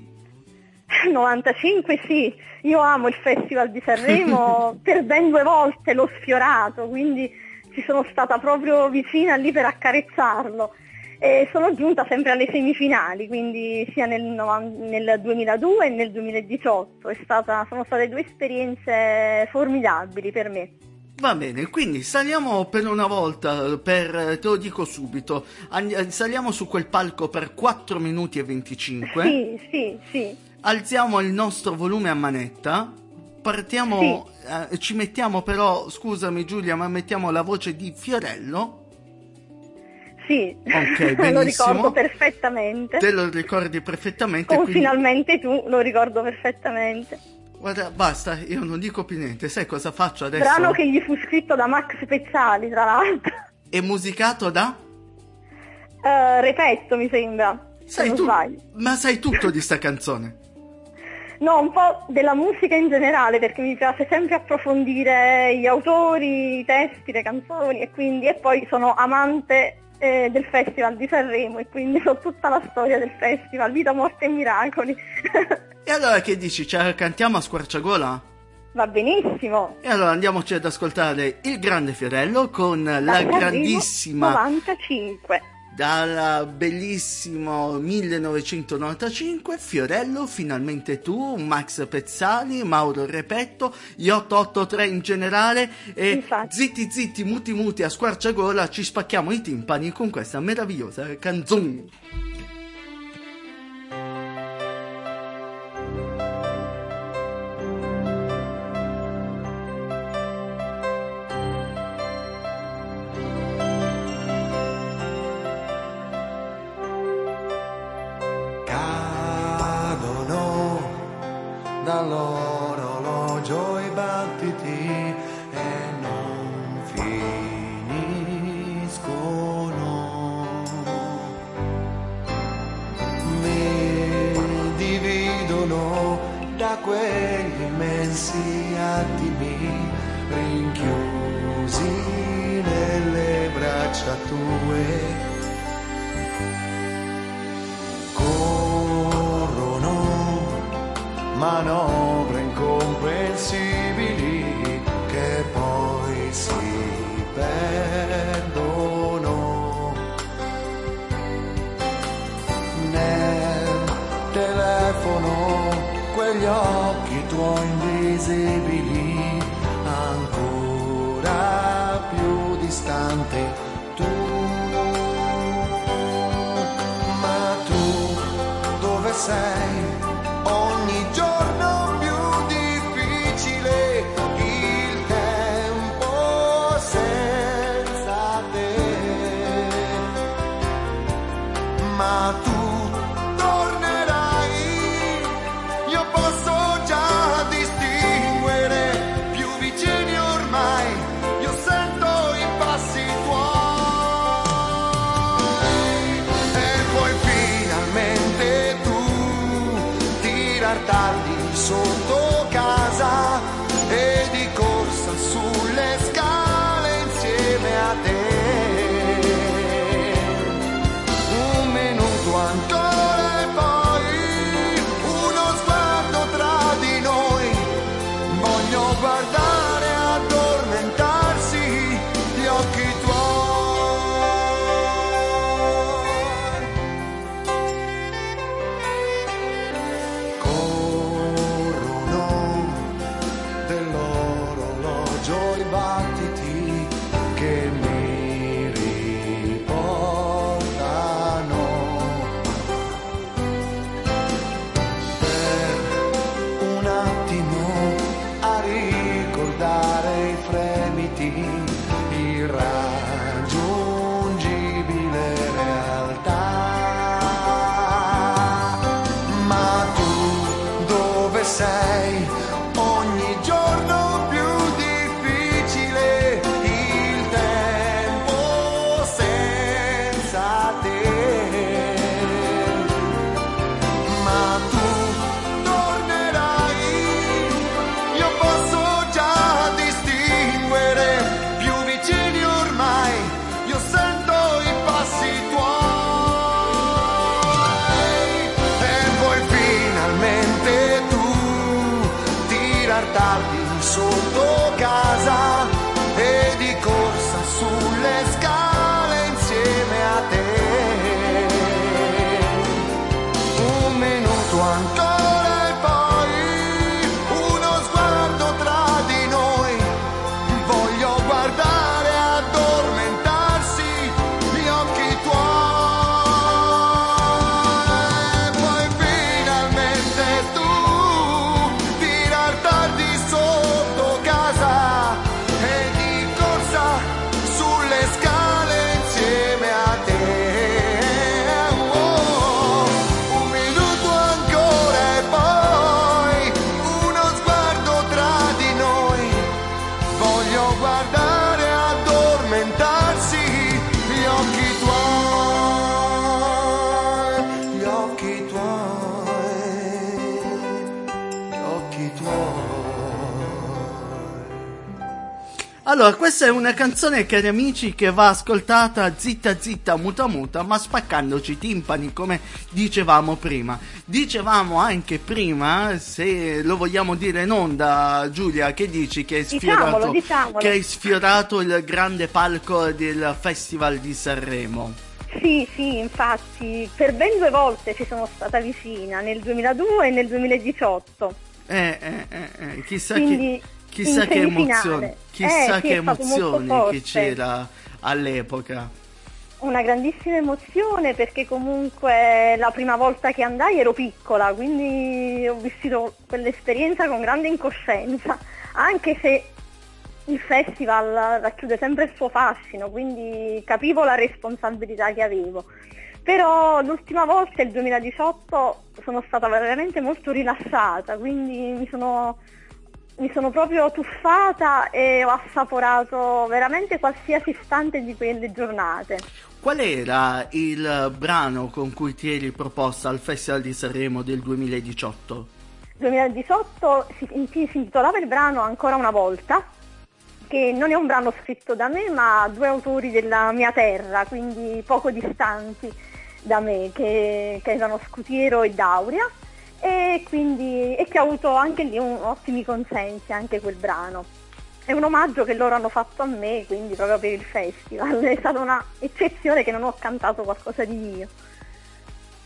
95 sì, io amo il Festival di Sanremo, per ben 2 volte l'ho sfiorato, quindi ci sono stata proprio vicina lì per accarezzarlo. E sono giunta sempre alle semifinali, quindi sia nel 2002 e nel 2018. Sono state 2 esperienze formidabili per me. Va bene, quindi saliamo per una volta, te lo dico subito, saliamo su quel palco per 4 minuti e 25. Sì. Alziamo il nostro volume a manetta, partiamo, ci mettiamo però, scusami Giulia, ma mettiamo la voce di Fiorello. Sì, ok, benissimo. Lo ricordo perfettamente. Te lo ricordi perfettamente. Come quindi... finalmente tu lo ricordo perfettamente. Guarda, basta, io non dico più niente. Sai cosa faccio adesso? Brano che gli fu scritto da Max Pezzali, tra l'altro. E musicato da? Repetto, mi sembra. Sai tu, ma sai tutto di sta canzone? No, un po' della musica in generale, perché mi piace sempre approfondire gli autori, i testi, le canzoni, e poi sono amante del Festival di Sanremo, e quindi so tutta la storia del festival, vita, morte e miracoli. E allora che dici, ce la cantiamo a squarciagola? Va benissimo. E allora andiamoci ad ascoltare il grande Fiorello con la grandissima 95. Dal bellissimo 1995, Fiorello, Finalmente tu, Max Pezzali, Mauro Repetto, gli 883 in generale, e infatti. Zitti, muti a squarciagola, ci spacchiamo i timpani con questa meravigliosa canzone. Dall'orologio i battiti e non finiscono, mi dividono da quegli immensi attimi rinchiusi nelle braccia tue. Manovre incomprensibili che poi si perdono nel lì, ancora più distante tu. Ma tu dove sei? Ogni giorno più difficile, il tempo senza te. Ma tu tornerai, io posso già distinguere, più vicini ormai, io sento i passi tuoi. E poi finalmente tu tirar tardi sotto casa e di corsa sulle scale insieme a te. Un minuto ancora e poi uno sguardo tra di noi. Voglio guardare addormentarsi gli occhi tuoi. Corrono dell'orologio i battiti che mi riportano per un attimo a ricordare i fremiti, irraggiungibile realtà. Ma tu dove sei? Ogni giorno più difficile, il tempo senza te. Ma tu tornerai, io posso già distinguere, più vicini ormai, io sento i passi tuoi. E poi finalmente tu tirar tardi sotto casa e di corsa sulle scale insieme a te. Un minuto ancora e poi uno sguardo tra di noi. Voglio guardare addormentarsi gli occhi tuoi. E poi finalmente tu tirar tardi sotto casa e di corsa sulle scale insieme a te. Oh, un minuto ancora e poi uno sguardo tra di noi. Voglio guardare addormentarsi gli occhi tuoi, gli occhi tuoi, gli occhi tuoi. Allora, questa è una canzone, cari amici, che va ascoltata zitta zitta, muta muta, ma spaccandoci i timpani, come dicevamo prima. Dicevamo anche prima, se lo vogliamo dire in onda, Giulia, che dici che hai sfiorato, Diciamolo. che hai sfiorato il grande palco del Festival di Sanremo? Sì, infatti, per ben 2 volte ci sono stata vicina, nel 2002 e nel 2018. Chissà Quindi, chissà in che semifinale. emozione, chissà Sì, che è stato molto emozioni forte. che c'era all'epoca. Una grandissima emozione, perché comunque la prima volta che andai ero piccola, quindi ho vissuto quell'esperienza con grande incoscienza, anche se il festival racchiude sempre il suo fascino, quindi capivo la responsabilità che avevo. Però l'ultima volta, il 2018, sono stata veramente molto rilassata, quindi mi sono proprio tuffata e ho assaporato veramente qualsiasi istante di quelle giornate. Qual era il brano con cui ti eri proposta al Festival di Sanremo del 2018? 2018 si intitolava il brano Ancora una volta, che non è un brano scritto da me, ma 2 autori della mia terra, quindi poco distanti da me, che erano Scutiero e Dauria, e che ha avuto anche lì ottimi consensi anche quel brano. È un omaggio che loro hanno fatto a me, quindi proprio per il festival. È stata una eccezione che non ho cantato qualcosa di mio.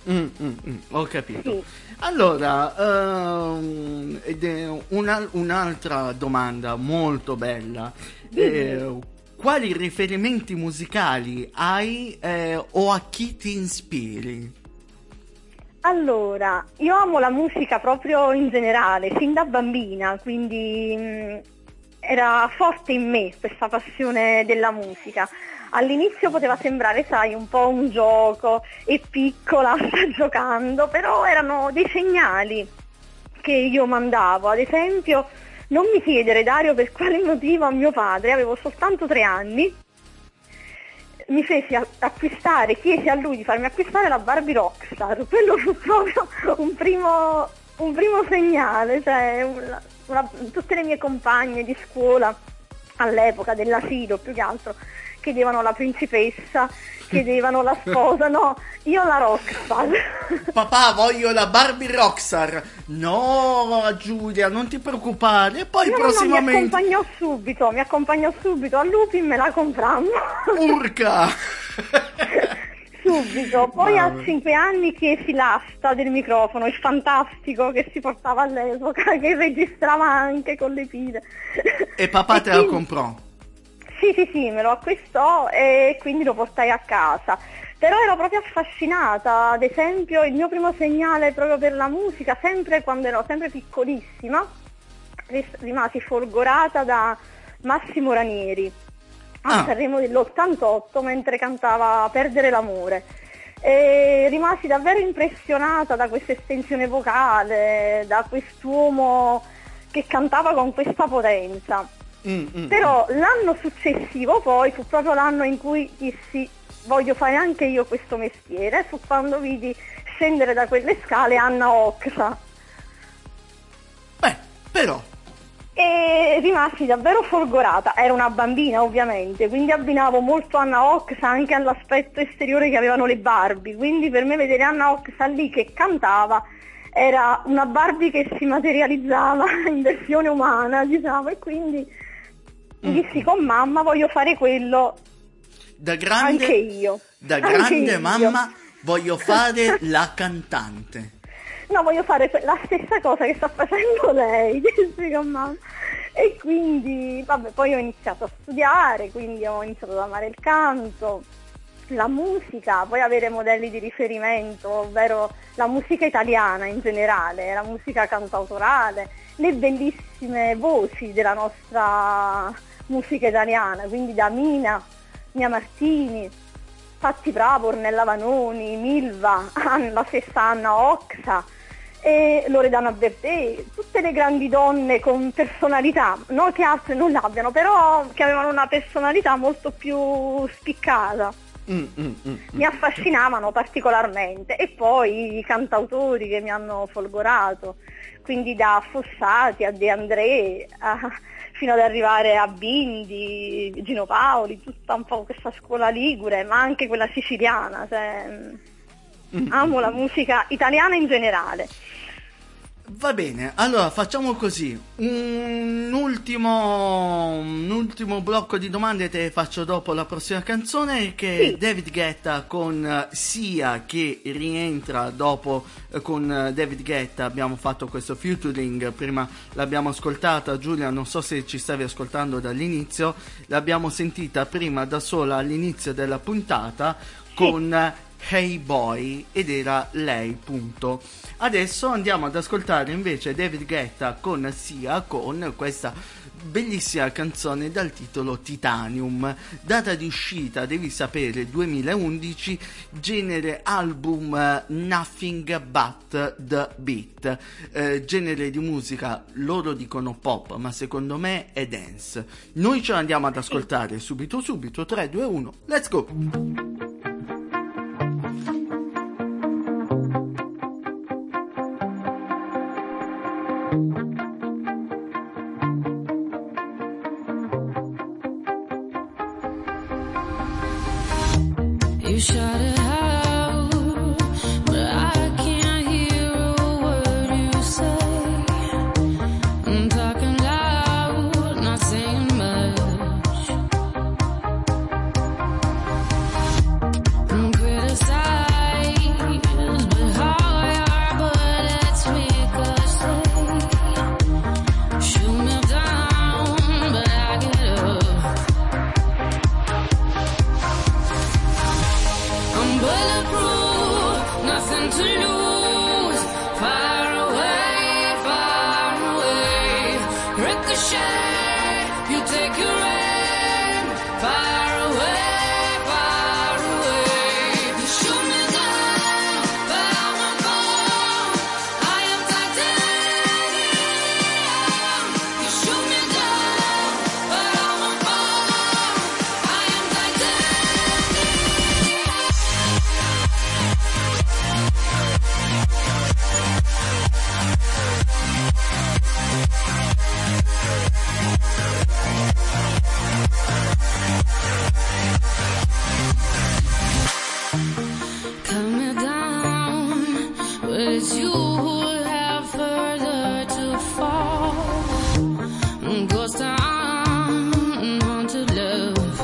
Ho capito. Sì. Allora, ed è un'altra domanda molto bella. Quali riferimenti musicali hai o a chi ti ispiri? Allora, io amo la musica proprio in generale, fin da bambina, quindi era forte in me questa passione della musica. All'inizio poteva sembrare, sai, un po' un gioco, è piccola, sta giocando, però erano dei segnali che io mandavo. Ad esempio, non mi chiedere, Dario, per quale motivo a mio padre, avevo soltanto 3 anni, mi feci acquistare, chiesi a lui di farmi acquistare la Barbie Rockstar. Quello fu proprio un primo segnale, cioè tutte le mie compagne di scuola all'epoca, dell'asilo più che altro, chiedevano la principessa, chiedevano la sposa, no, io la Rockstar. Papà, voglio la Barbie Rockstar. No, Giulia, non ti preoccupare. E poi prossimamente... mi accompagnò subito a Lupin, me la comprammo. Urca! Subito. Poi a 5 anni chiesi l'asta del microfono, il fantastico che si portava all'epoca, che registrava anche con le pile. E papà te lo comprò? Sì, me lo acquistò e quindi lo portai a casa. Però ero proprio affascinata. Ad esempio, il mio primo segnale proprio per la musica, sempre quando ero sempre piccolissima, rimasi folgorata da Massimo Ranieri a Sanremo dell'88 mentre cantava Perdere l'amore. E rimasi davvero impressionata da questa estensione vocale, da quest'uomo che cantava con questa potenza. Però l'anno successivo poi fu proprio l'anno in cui dissi voglio fare anche io questo mestiere, fu quando vidi scendere da quelle scale Anna Oxa. Però E rimasi davvero folgorata. Era una bambina ovviamente, quindi abbinavo molto Anna Oxa anche all'aspetto esteriore che avevano le Barbie, quindi per me vedere Anna Oxa lì che cantava era una Barbie che si materializzava in versione umana, diciamo, e quindi dissi con mamma voglio fare quello anche io. Da grande mamma voglio fare la cantante. No, voglio fare la stessa cosa che sta facendo lei, dissi con mamma. E quindi, vabbè, poi ho iniziato a studiare, quindi ho iniziato ad amare il canto, la musica, poi avere modelli di riferimento, ovvero la musica italiana in generale, la musica cantautorale, le bellissime voci della nostra musica italiana, quindi da Mia Martini, Patti Bravo, Ornella Vanoni, Milva, la stessa Anna Oxa e Loredana Bertè, tutte le grandi donne con personalità, non che altre non l'abbiano, però che avevano una personalità molto più spiccata. Mi affascinavano particolarmente. E poi i cantautori che mi hanno folgorato, quindi da Fossati a De André fino ad arrivare a Bindi, Gino Paoli, tutta un po' questa scuola ligure, ma anche quella siciliana, cioè, amo la musica italiana in generale. Va bene, allora facciamo così, un ultimo blocco di domande te le faccio dopo la prossima canzone, che è David Guetta con Sia, che rientra dopo. Con David Guetta abbiamo fatto questo featuring, prima l'abbiamo ascoltata, Giulia, non so se ci stavi ascoltando dall'inizio, l'abbiamo sentita prima da sola all'inizio della puntata con Hey Boy, ed era lei, punto. Adesso andiamo ad ascoltare invece David Guetta con Sia, con questa bellissima canzone dal titolo Titanium, data di uscita devi sapere 2011, genere album Nothing But The Beat, genere di musica loro dicono pop, ma secondo me è dance. Noi ce l'andiamo ad ascoltare subito, 3, 2, 1, let's go. You shout it out, but I can't hear a word you say. I'm talking loud, not saying much. I'm criticized, but you take your aim far away, far away. You shoot me down, but I won't fall. I am titanium. You shoot me down, but I won't fall. I am Cut me down, but it's you who have further to fall. Ghost town, haunted love.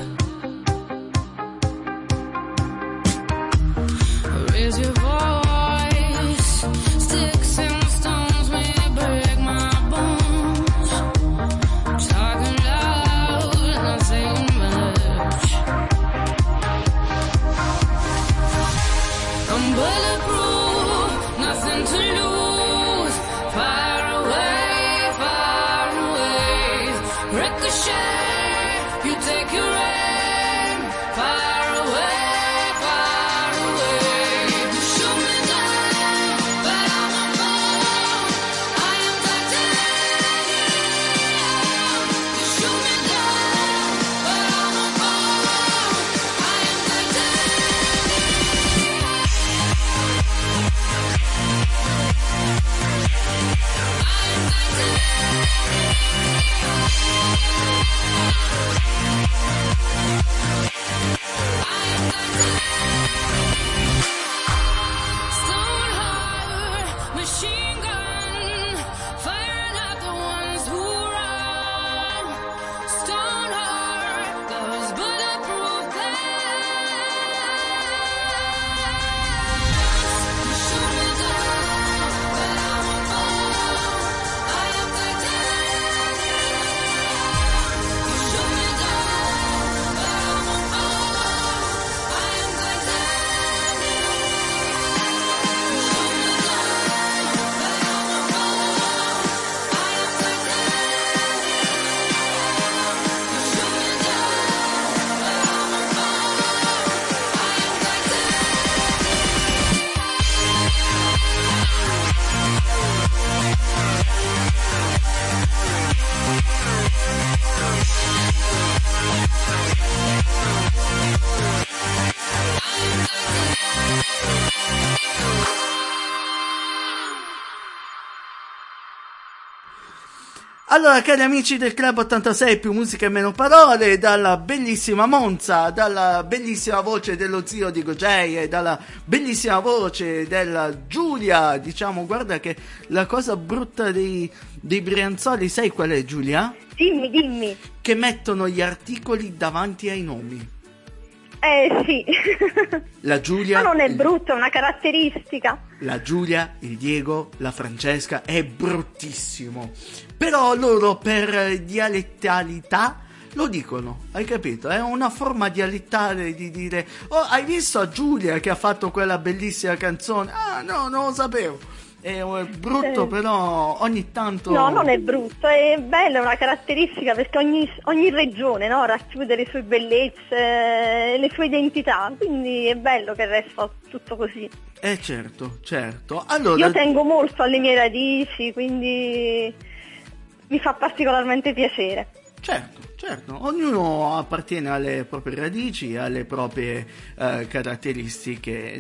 Raise your voice, sticks and stones may break my bones. Talking loud, not saying much. I'm bulletproof, nothing to lose. Far away, ricochet. You take your aim. Far away. You shoot me down, but I won't fall. I am titanium. You shoot me down, but I won't fall. I am Stone heart, machine gun, firing at the ones who run. Stone heart, those bulletproof glass. You shoot me down, but I won't fall. I am titanium. You shoot me down, but I won't fall. I am Allora, cari amici del Club 86 più musica e meno parole, dalla bellissima Monza, dalla bellissima voce dello zio di Gojay e dalla bellissima voce della Giulia, diciamo, guarda che la cosa brutta dei Brianzoli, sai qual è, Giulia? Dimmi. Che mettono gli articoli davanti ai nomi. Sì. La Giulia... Ma non è brutto, è una caratteristica. La Giulia, il Diego, la Francesca, è bruttissimo. Però loro per dialettalità lo dicono, hai capito? È una forma dialettale di dire: oh, hai visto a Giulia che ha fatto quella bellissima canzone? Ah, no, non lo sapevo. È brutto, però ogni tanto... No, non è brutto, è bello, è una caratteristica, perché ogni regione, no, racchiude le sue bellezze, le sue identità, quindi è bello che resta tutto così. Certo. Allora... Io tengo molto alle mie radici, quindi mi fa particolarmente piacere. Certo, ognuno appartiene alle proprie radici, alle proprie caratteristiche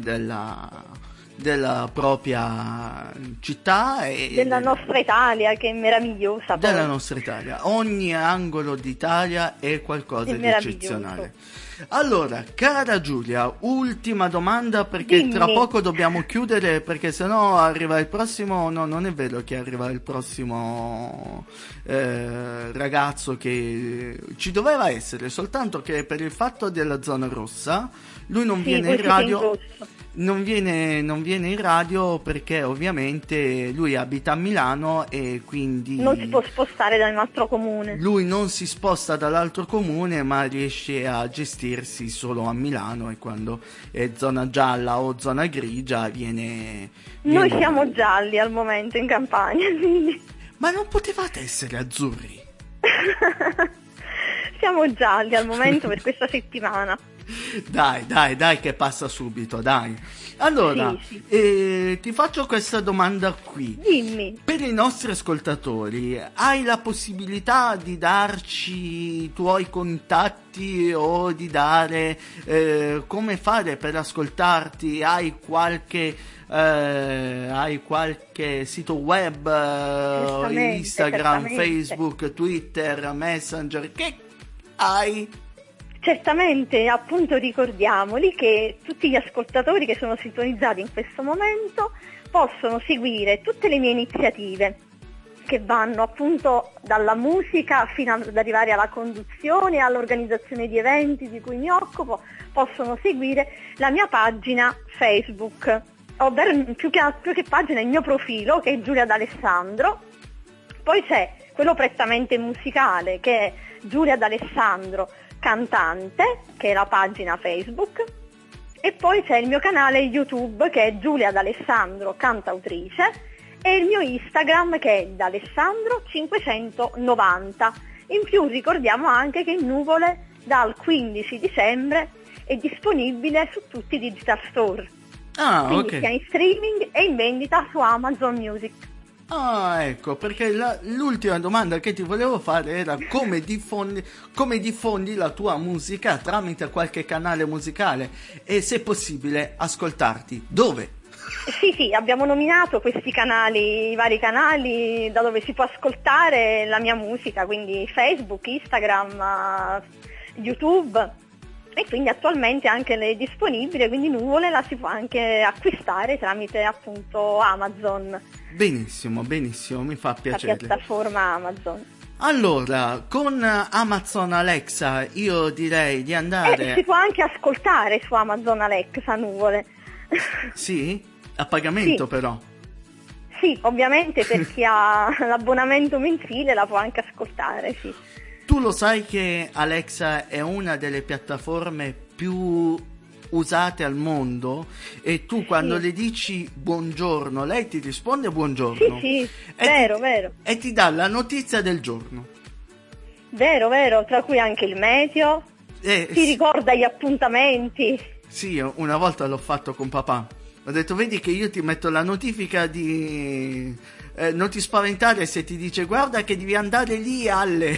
della propria città e della nostra Italia, che è meravigliosa. Della nostra Italia, ogni angolo d'Italia è qualcosa di eccezionale. Allora, cara Giulia, ultima domanda, perché Dimmi. tra poco dobbiamo chiudere, perché sennò arriva il prossimo. No, non è vero che arriva il prossimo ragazzo che ci doveva essere, soltanto che per il fatto della zona rossa lui non viene in radio. Non viene in radio perché ovviamente lui abita a Milano e quindi non si può spostare da un altro comune. Lui non si sposta dall'altro comune, ma riesce a gestirsi solo a Milano, e quando è zona gialla o zona grigia viene... Noi siamo gialli al momento in Campania, quindi... Ma non potevate essere azzurri? siamo gialli al momento per questa settimana. Dai, che passa subito, dai. Allora, Sì. ti faccio questa domanda qui. Dimmi. Per i nostri ascoltatori, hai la possibilità di darci i tuoi contatti o di dare come fare per ascoltarti? Hai qualche sito web, Instagram, certamente. Facebook, Twitter, Messenger? Che hai? Certamente, appunto ricordiamoli che tutti gli ascoltatori che sono sintonizzati in questo momento possono seguire tutte le mie iniziative che vanno appunto dalla musica fino ad arrivare alla conduzione, all'organizzazione di eventi di cui mi occupo. Possono seguire la mia pagina Facebook, ovvero più che pagina il mio profilo, che è Giulia D'Alessandro. Poi c'è quello prettamente musicale, che è Giulia D'Alessandro Cantante, che è la pagina Facebook, e poi c'è il mio canale YouTube, che è Giulia D'Alessandro Cantautrice, e il mio Instagram, che è D'Alessandro 590. In più ricordiamo anche che Nuvole dal 15 dicembre è disponibile su tutti i digital store, quindi sia in streaming e in vendita su Amazon Music. Ah, ecco, perché l'ultima domanda che ti volevo fare era come diffondi la tua musica tramite qualche canale musicale e, se possibile, ascoltarti. Dove? Sì, abbiamo nominato questi canali, i vari canali da dove si può ascoltare la mia musica, quindi Facebook, Instagram, YouTube, e quindi attualmente anche è disponibile, quindi Nuvole la si può anche acquistare tramite appunto Amazon. Benissimo, mi fa piacere. La piattaforma Amazon. Allora, con Amazon Alexa io direi di andare... si può anche ascoltare su Amazon Alexa Nuvole. Sì? A pagamento Sì. Però? Sì, ovviamente per chi ha l'abbonamento mensile la può anche ascoltare, sì. Tu lo sai che Alexa è una delle piattaforme più usate al mondo, e tu quando le dici buongiorno lei ti risponde buongiorno. Sì, vero. E ti dà la notizia del giorno. Vero, tra cui anche il meteo, ti ricorda gli appuntamenti. Sì, una volta l'ho fatto con papà. Ho detto, vedi che io ti metto la notifica di... non ti spaventare se ti dice guarda che devi andare lì alle...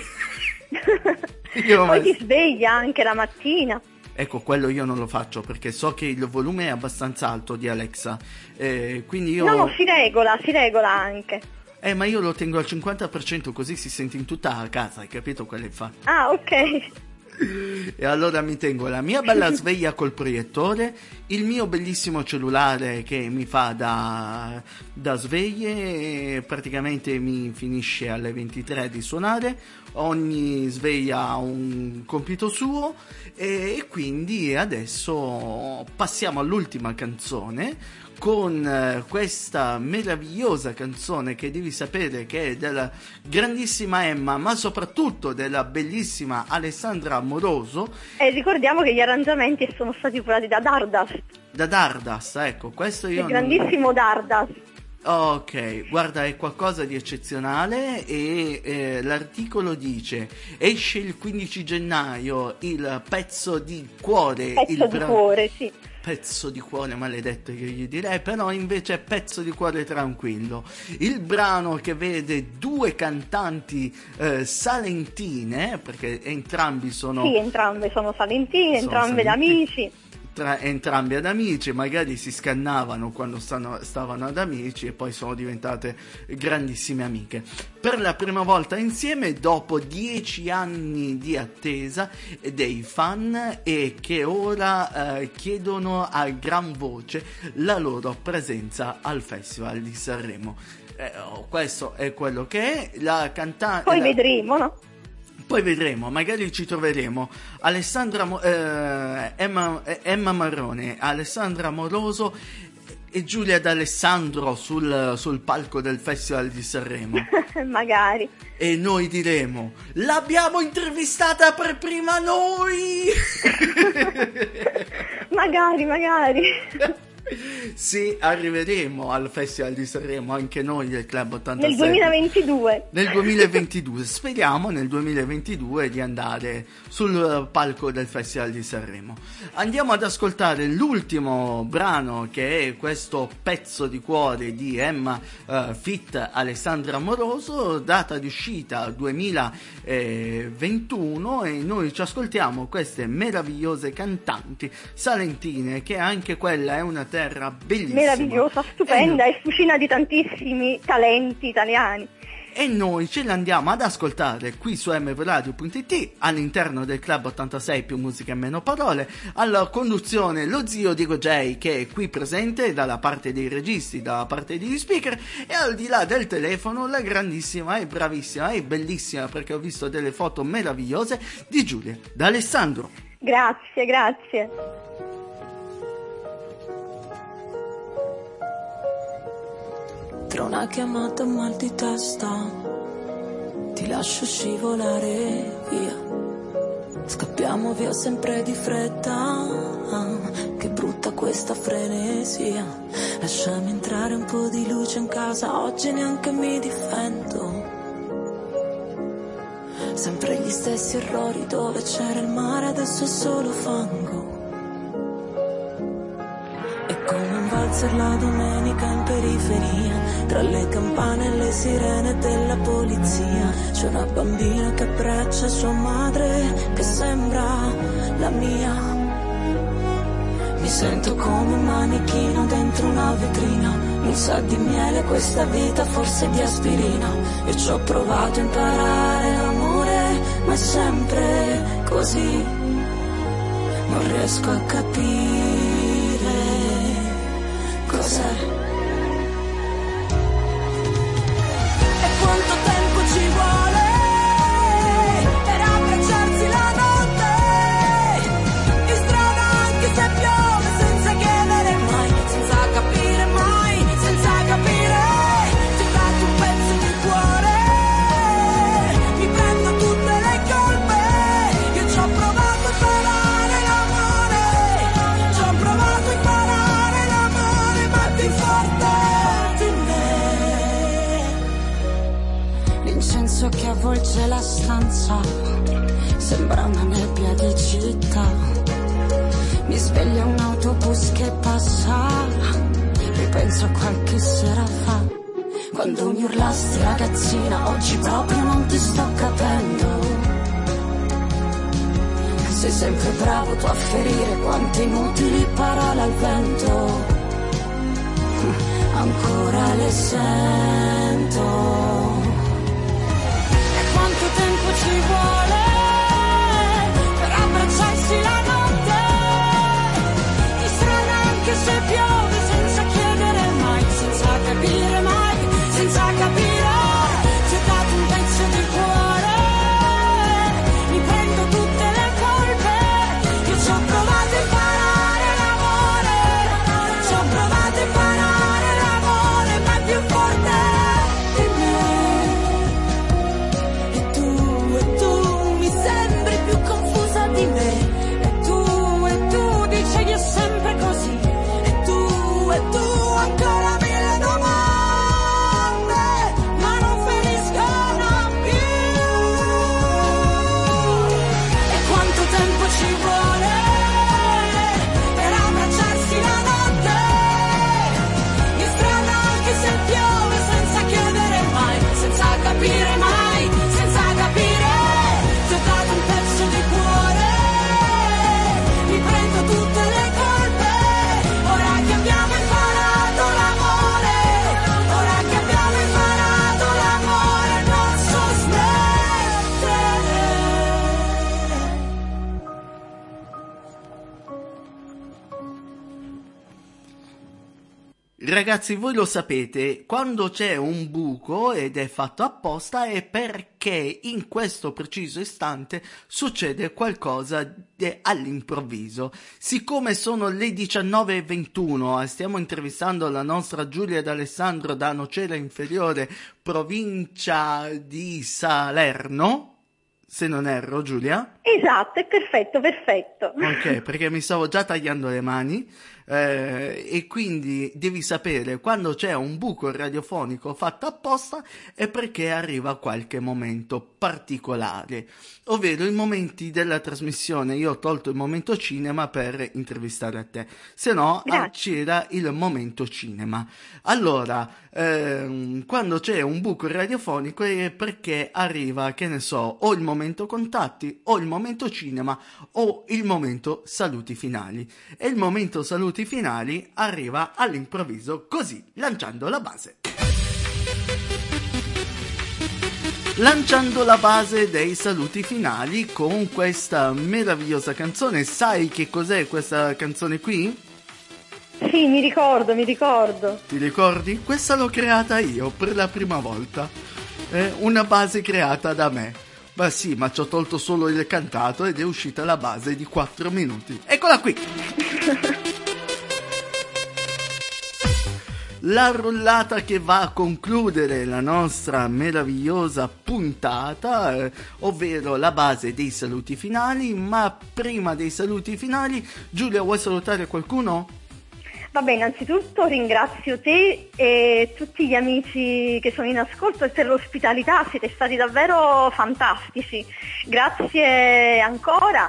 Poi ti sveglia anche la mattina. Ecco, quello io non lo faccio perché so che il volume è abbastanza alto di Alexa, quindi io... No, si regola anche. Ma io lo tengo al 50% così si sente in tutta la casa, hai capito qual è il fatto? Ah, ok. E allora mi tengo la mia bella sveglia col proiettore, il mio bellissimo cellulare che mi fa da sveglie, praticamente mi finisce alle 23 di suonare, ogni sveglia ha un compito suo, e quindi adesso passiamo all'ultima canzone con questa meravigliosa canzone che devi sapere che è della grandissima Emma, ma soprattutto della bellissima Alessandra Amoroso. E ricordiamo che gli arrangiamenti sono stati curati da Dardust. Da Dardust, ecco, questo io... Il grandissimo Dardust. Ok, guarda, è qualcosa di eccezionale, e l'articolo dice: esce il 15 gennaio il pezzo di cuore. Cuore, sì. Pezzo di cuore maledetto che gli direi, però invece è pezzo di cuore tranquillo. Il brano che vede due cantanti salentine, perché entrambi sono... Sì, entrambe sono salentine, entrambe da amici. Entrambi ad amici, magari si scannavano quando stavano ad amici e poi sono diventate grandissime amiche. Per la prima volta insieme dopo 10 anni di attesa dei fan, e che ora chiedono a gran voce la loro presenza al Festival di Sanremo. Questo è quello che è la cantante. Poi vedremo, no? Poi vedremo, magari ci troveremo Emma Marrone, Alessandra Amoroso e Giulia D'Alessandro sul palco del Festival di Sanremo. Magari. E noi diremo: l'abbiamo intervistata per prima noi! magari. Sì, arriveremo al Festival di Sanremo anche noi del Club 86 Nel 2022. nel 2022. Speriamo nel 2022 di andare sul palco del Festival di Sanremo. Andiamo ad ascoltare l'ultimo brano, che è questo Pezzo di cuore di Emma feat. Alessandra Amoroso, data di uscita 2021, e noi ci ascoltiamo queste meravigliose cantanti salentine, che anche quella è una terra bellissima, Meravigliosa, stupenda e fucina di tantissimi talenti italiani. e noi ce l'andiamo ad ascoltare qui su mvradio.it all'interno del Club 86 più musica e meno parole. Alla conduzione lo zio Diego J, che è qui presente dalla parte dei registi, dalla parte degli speaker, e al di là del telefono la grandissima e bravissima e bellissima, perché ho visto delle foto meravigliose, di Giulia D'Alessandro. Grazie, grazie. Tra una chiamata e un mal di testa ti lascio scivolare via. Scappiamo via sempre di fretta, che brutta questa frenesia. Lasciami entrare un po' di luce in casa, oggi neanche mi difendo. Sempre gli stessi errori, dove c'era il mare adesso è solo fango. È come un valzer la domenica in periferia, tra le campane e le sirene della polizia. C'è una bambina che abbraccia sua madre, che sembra la mia. Mi sento come un manichino dentro una vetrina, non sa di miele questa vita, forse di aspirina. E ci ho provato a imparare l'amore, ma è sempre così. Non riesco a capire cos'è. E quanto tempo ci vuole per abbracciarsi la notte, in strada anche se piove, senza chiedere mai, senza capire mai, senza capire. Ti ho dato un pezzo di cuore, mi prendo tutte le colpe. Io ci ho provato a imparare l'amore, ci ho provato a imparare l'amore, ma più forte di me. L'incenso che avvolge la stanza sembra una nebbia di città. Mi sveglia un autobus che passa, ripenso a qualche sera fa, quando mi urlasti ragazzina, oggi proprio non ti sto capendo. Sei sempre bravo tu a ferire, quante inutili parole al vento, ancora le sento. E quanto tempo ci vuole per abbracciarsi la notte, in strada anche se piove, senza chiedere mai, senza capire mai, senza capire. Ti ho dato un pezzo di cuore, mi prendo tutte le colpe. Io ci ho provato a imparare l'amore, ci ho provato a imparare l'amore, ma è più forte di me. E tu mi sembri più confusa di me. E tu dicevi è sempre così. E tu ancora mille domande, ma non finiscono più. E quanto tempo ci vuole per abbracciarsi la notte, in strada anche se piove, senza chiedere mai, senza capire mai, senza capire. Ti ho dato un pezzo di cuore, mi prendo tutte le colpe. Ora che abbiamo imparato l'amore, ora che abbiamo imparato l'amore, non so smettere. Ragazzi, voi lo sapete, quando c'è un buco ed è fatto apposta è perché in questo preciso istante succede qualcosa all'improvviso. Siccome sono le 19:21, stiamo intervistando la nostra Giulia D'Alessandro da Nocera Inferiore, provincia di Salerno, se non erro, Giulia? Esatto, è perfetto, perfetto. Ok, perché mi stavo già tagliando le mani. e quindi devi sapere quando c'è un buco radiofonico fatto apposta è perché arriva qualche momento particolare, ovvero i momenti della trasmissione. Io ho tolto il momento cinema per intervistare a te, se no c'era il momento cinema. Allora, quando c'è un buco radiofonico è perché arriva, che ne so, o il momento contatti, o il momento cinema, o il momento saluti finali. E il momento saluti finali arriva all'improvviso, così, lanciando la base. Lanciando la base dei saluti finali con questa meravigliosa canzone. Sai che cos'è questa canzone qui? Sì, mi ricordo. Ti ricordi? Questa l'ho creata io per la prima volta. Una base creata da me. Ma sì, ma ci ho tolto solo il cantato ed è uscita la base di 4 minuti. Eccola qui! La rullata che va a concludere la nostra meravigliosa puntata, ovvero la base dei saluti finali. Ma prima dei saluti finali, Giulia, vuoi salutare qualcuno? Vabbè, innanzitutto ringrazio te e tutti gli amici che sono in ascolto e per l'ospitalità, siete stati davvero fantastici. Grazie ancora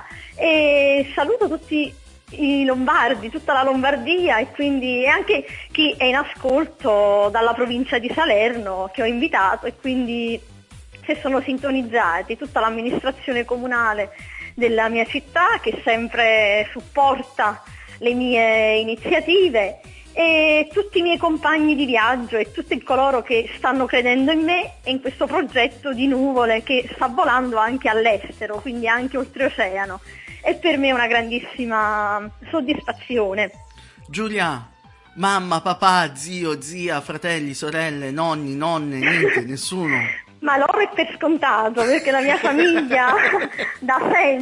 e saluto tutti i lombardi, tutta la Lombardia e quindi anche chi è in ascolto dalla provincia di Salerno che ho invitato, e quindi se sono sintonizzati, tutta l'amministrazione comunale della mia città che sempre supporta le mie iniziative, e tutti i miei compagni di viaggio e tutti coloro che stanno credendo in me e in questo progetto di Nuvole che sta volando anche all'estero, quindi anche oltreoceano. E per me è una grandissima soddisfazione. Giulia, mamma, papà, zio, zia, fratelli, sorelle, nonni, nonne, niente, nessuno? Ma loro è per scontato, perché la mia famiglia da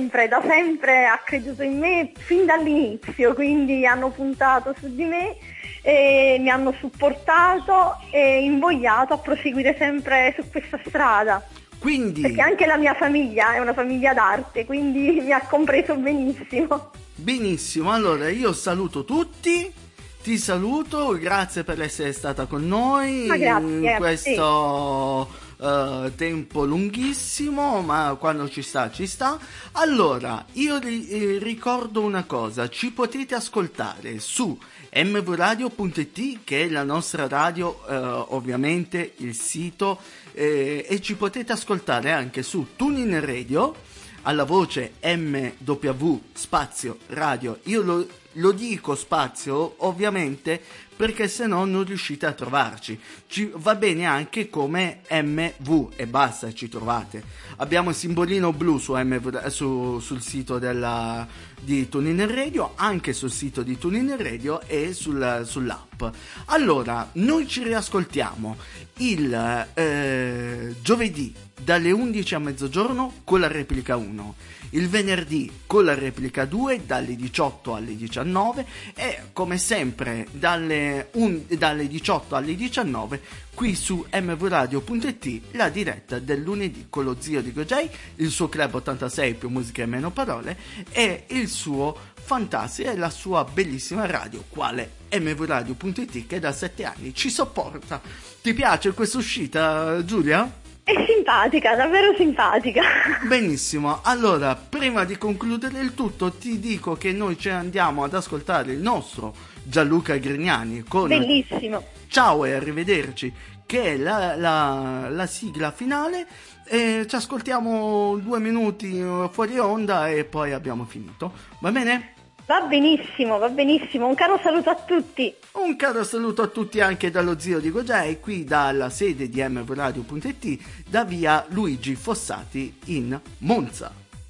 sempre ha creduto in me fin dall'inizio, quindi hanno puntato su di me e mi hanno supportato e invogliato a proseguire sempre su questa strada. Quindi... Perché anche la mia famiglia è una famiglia d'arte, quindi mi ha compreso benissimo. Benissimo, allora io saluto tutti, ti saluto, grazie per essere stata con noi in questo tempo lunghissimo, ma quando ci sta ci sta. Allora, io ricordo una cosa, ci potete ascoltare su mvradio.it, che è la nostra radio, ovviamente il sito, e ci potete ascoltare anche su TuneIn Radio alla voce MW spazio radio. Io lo dico spazio ovviamente perché se no non riuscite a trovarci. Ci va bene anche come MV e basta, ci trovate. Abbiamo il simbolino blu sul sito di TuneIn Radio, anche sul sito di TuneIn Radio e sull'app. Allora, noi ci riascoltiamo il giovedì dalle 11 a mezzogiorno con la replica 1, il venerdì con la replica 2 dalle 18 alle 19 e come sempre dalle 18 alle 19 qui su mvradio.it, la diretta del lunedì con lo zio di Gojay, il suo club 86 più musica e meno parole, e il suo fantastico e la sua bellissima radio quale mvradio.it, che da 7 anni ci sopporta. Ti piace questa uscita, Giulia? È simpatica, davvero simpatica. Benissimo, allora prima di concludere il tutto ti dico che noi ci andiamo ad ascoltare il nostro Gianluca Grignani con bellissimo Ciao e arrivederci, che è la sigla finale, e ci ascoltiamo 2 minuti fuori onda e poi abbiamo finito, va bene? Va benissimo, un caro saluto a tutti. Un caro saluto a tutti anche dallo zio di Gojay, qui dalla sede di mvradio.it, da via Luigi Fossati in Monza.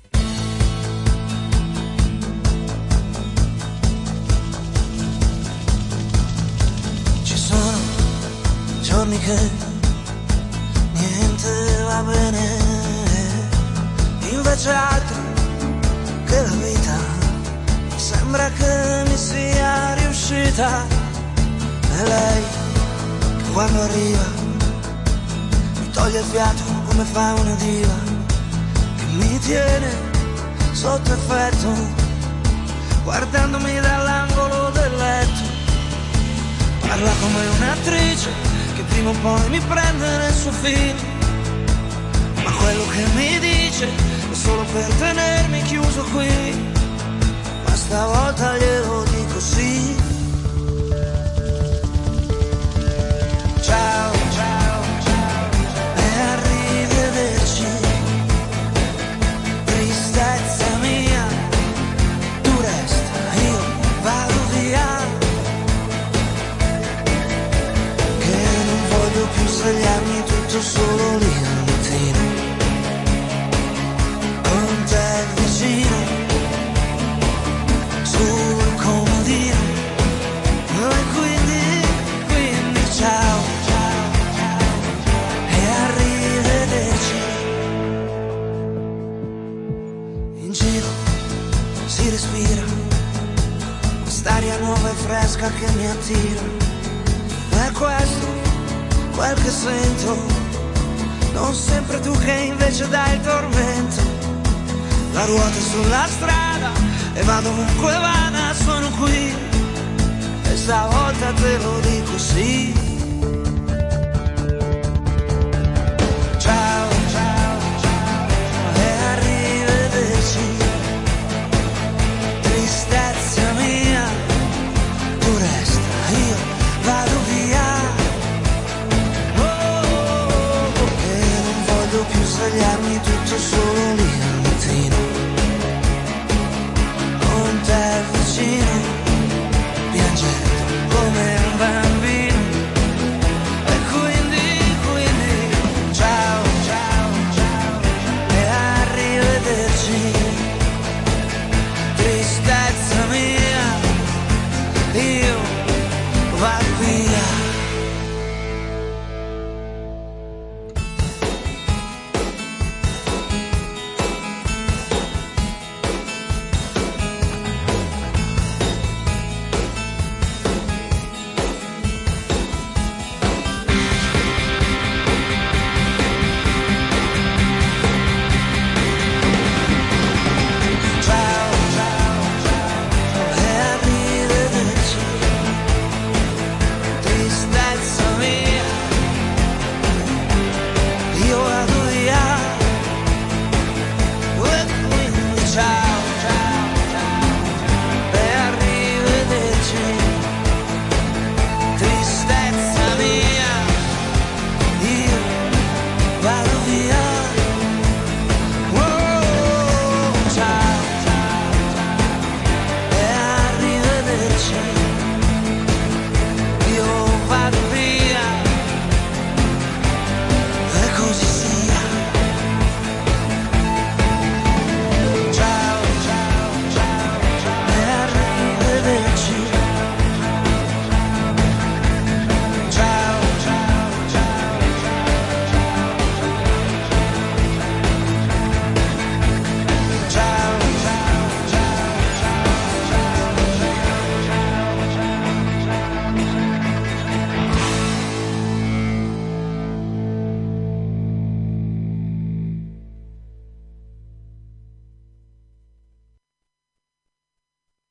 Ci sono giorni che niente va bene, invece altri che la vita sembra che mi sia riuscita. E lei che quando arriva mi toglie il fiato come fa una diva, che mi tiene sotto effetto guardandomi dall'angolo del del letto. Parla come un'attrice che prima o poi mi prende nel suo film, ma quello che mi dice è solo per tenermi chiuso qui. Ma stavolta glielo dico sì. Ciao, ciao, ciao, e arrivederci. Tristezza mia, tu resta, io vado via. Che non voglio più svegliarmi tutto solo lì al mattino, con te vicino, sul comodino. E quindi ciao, ciao, ciao, e arrivederci. In giro si respira quest'aria nuova e fresca che mi attira. È questo quel che sento, non sempre tu che invece dai il tormento. La ruota sulla strada e vado ovunque vada, sono qui e stavolta te lo dico sì. Ciao,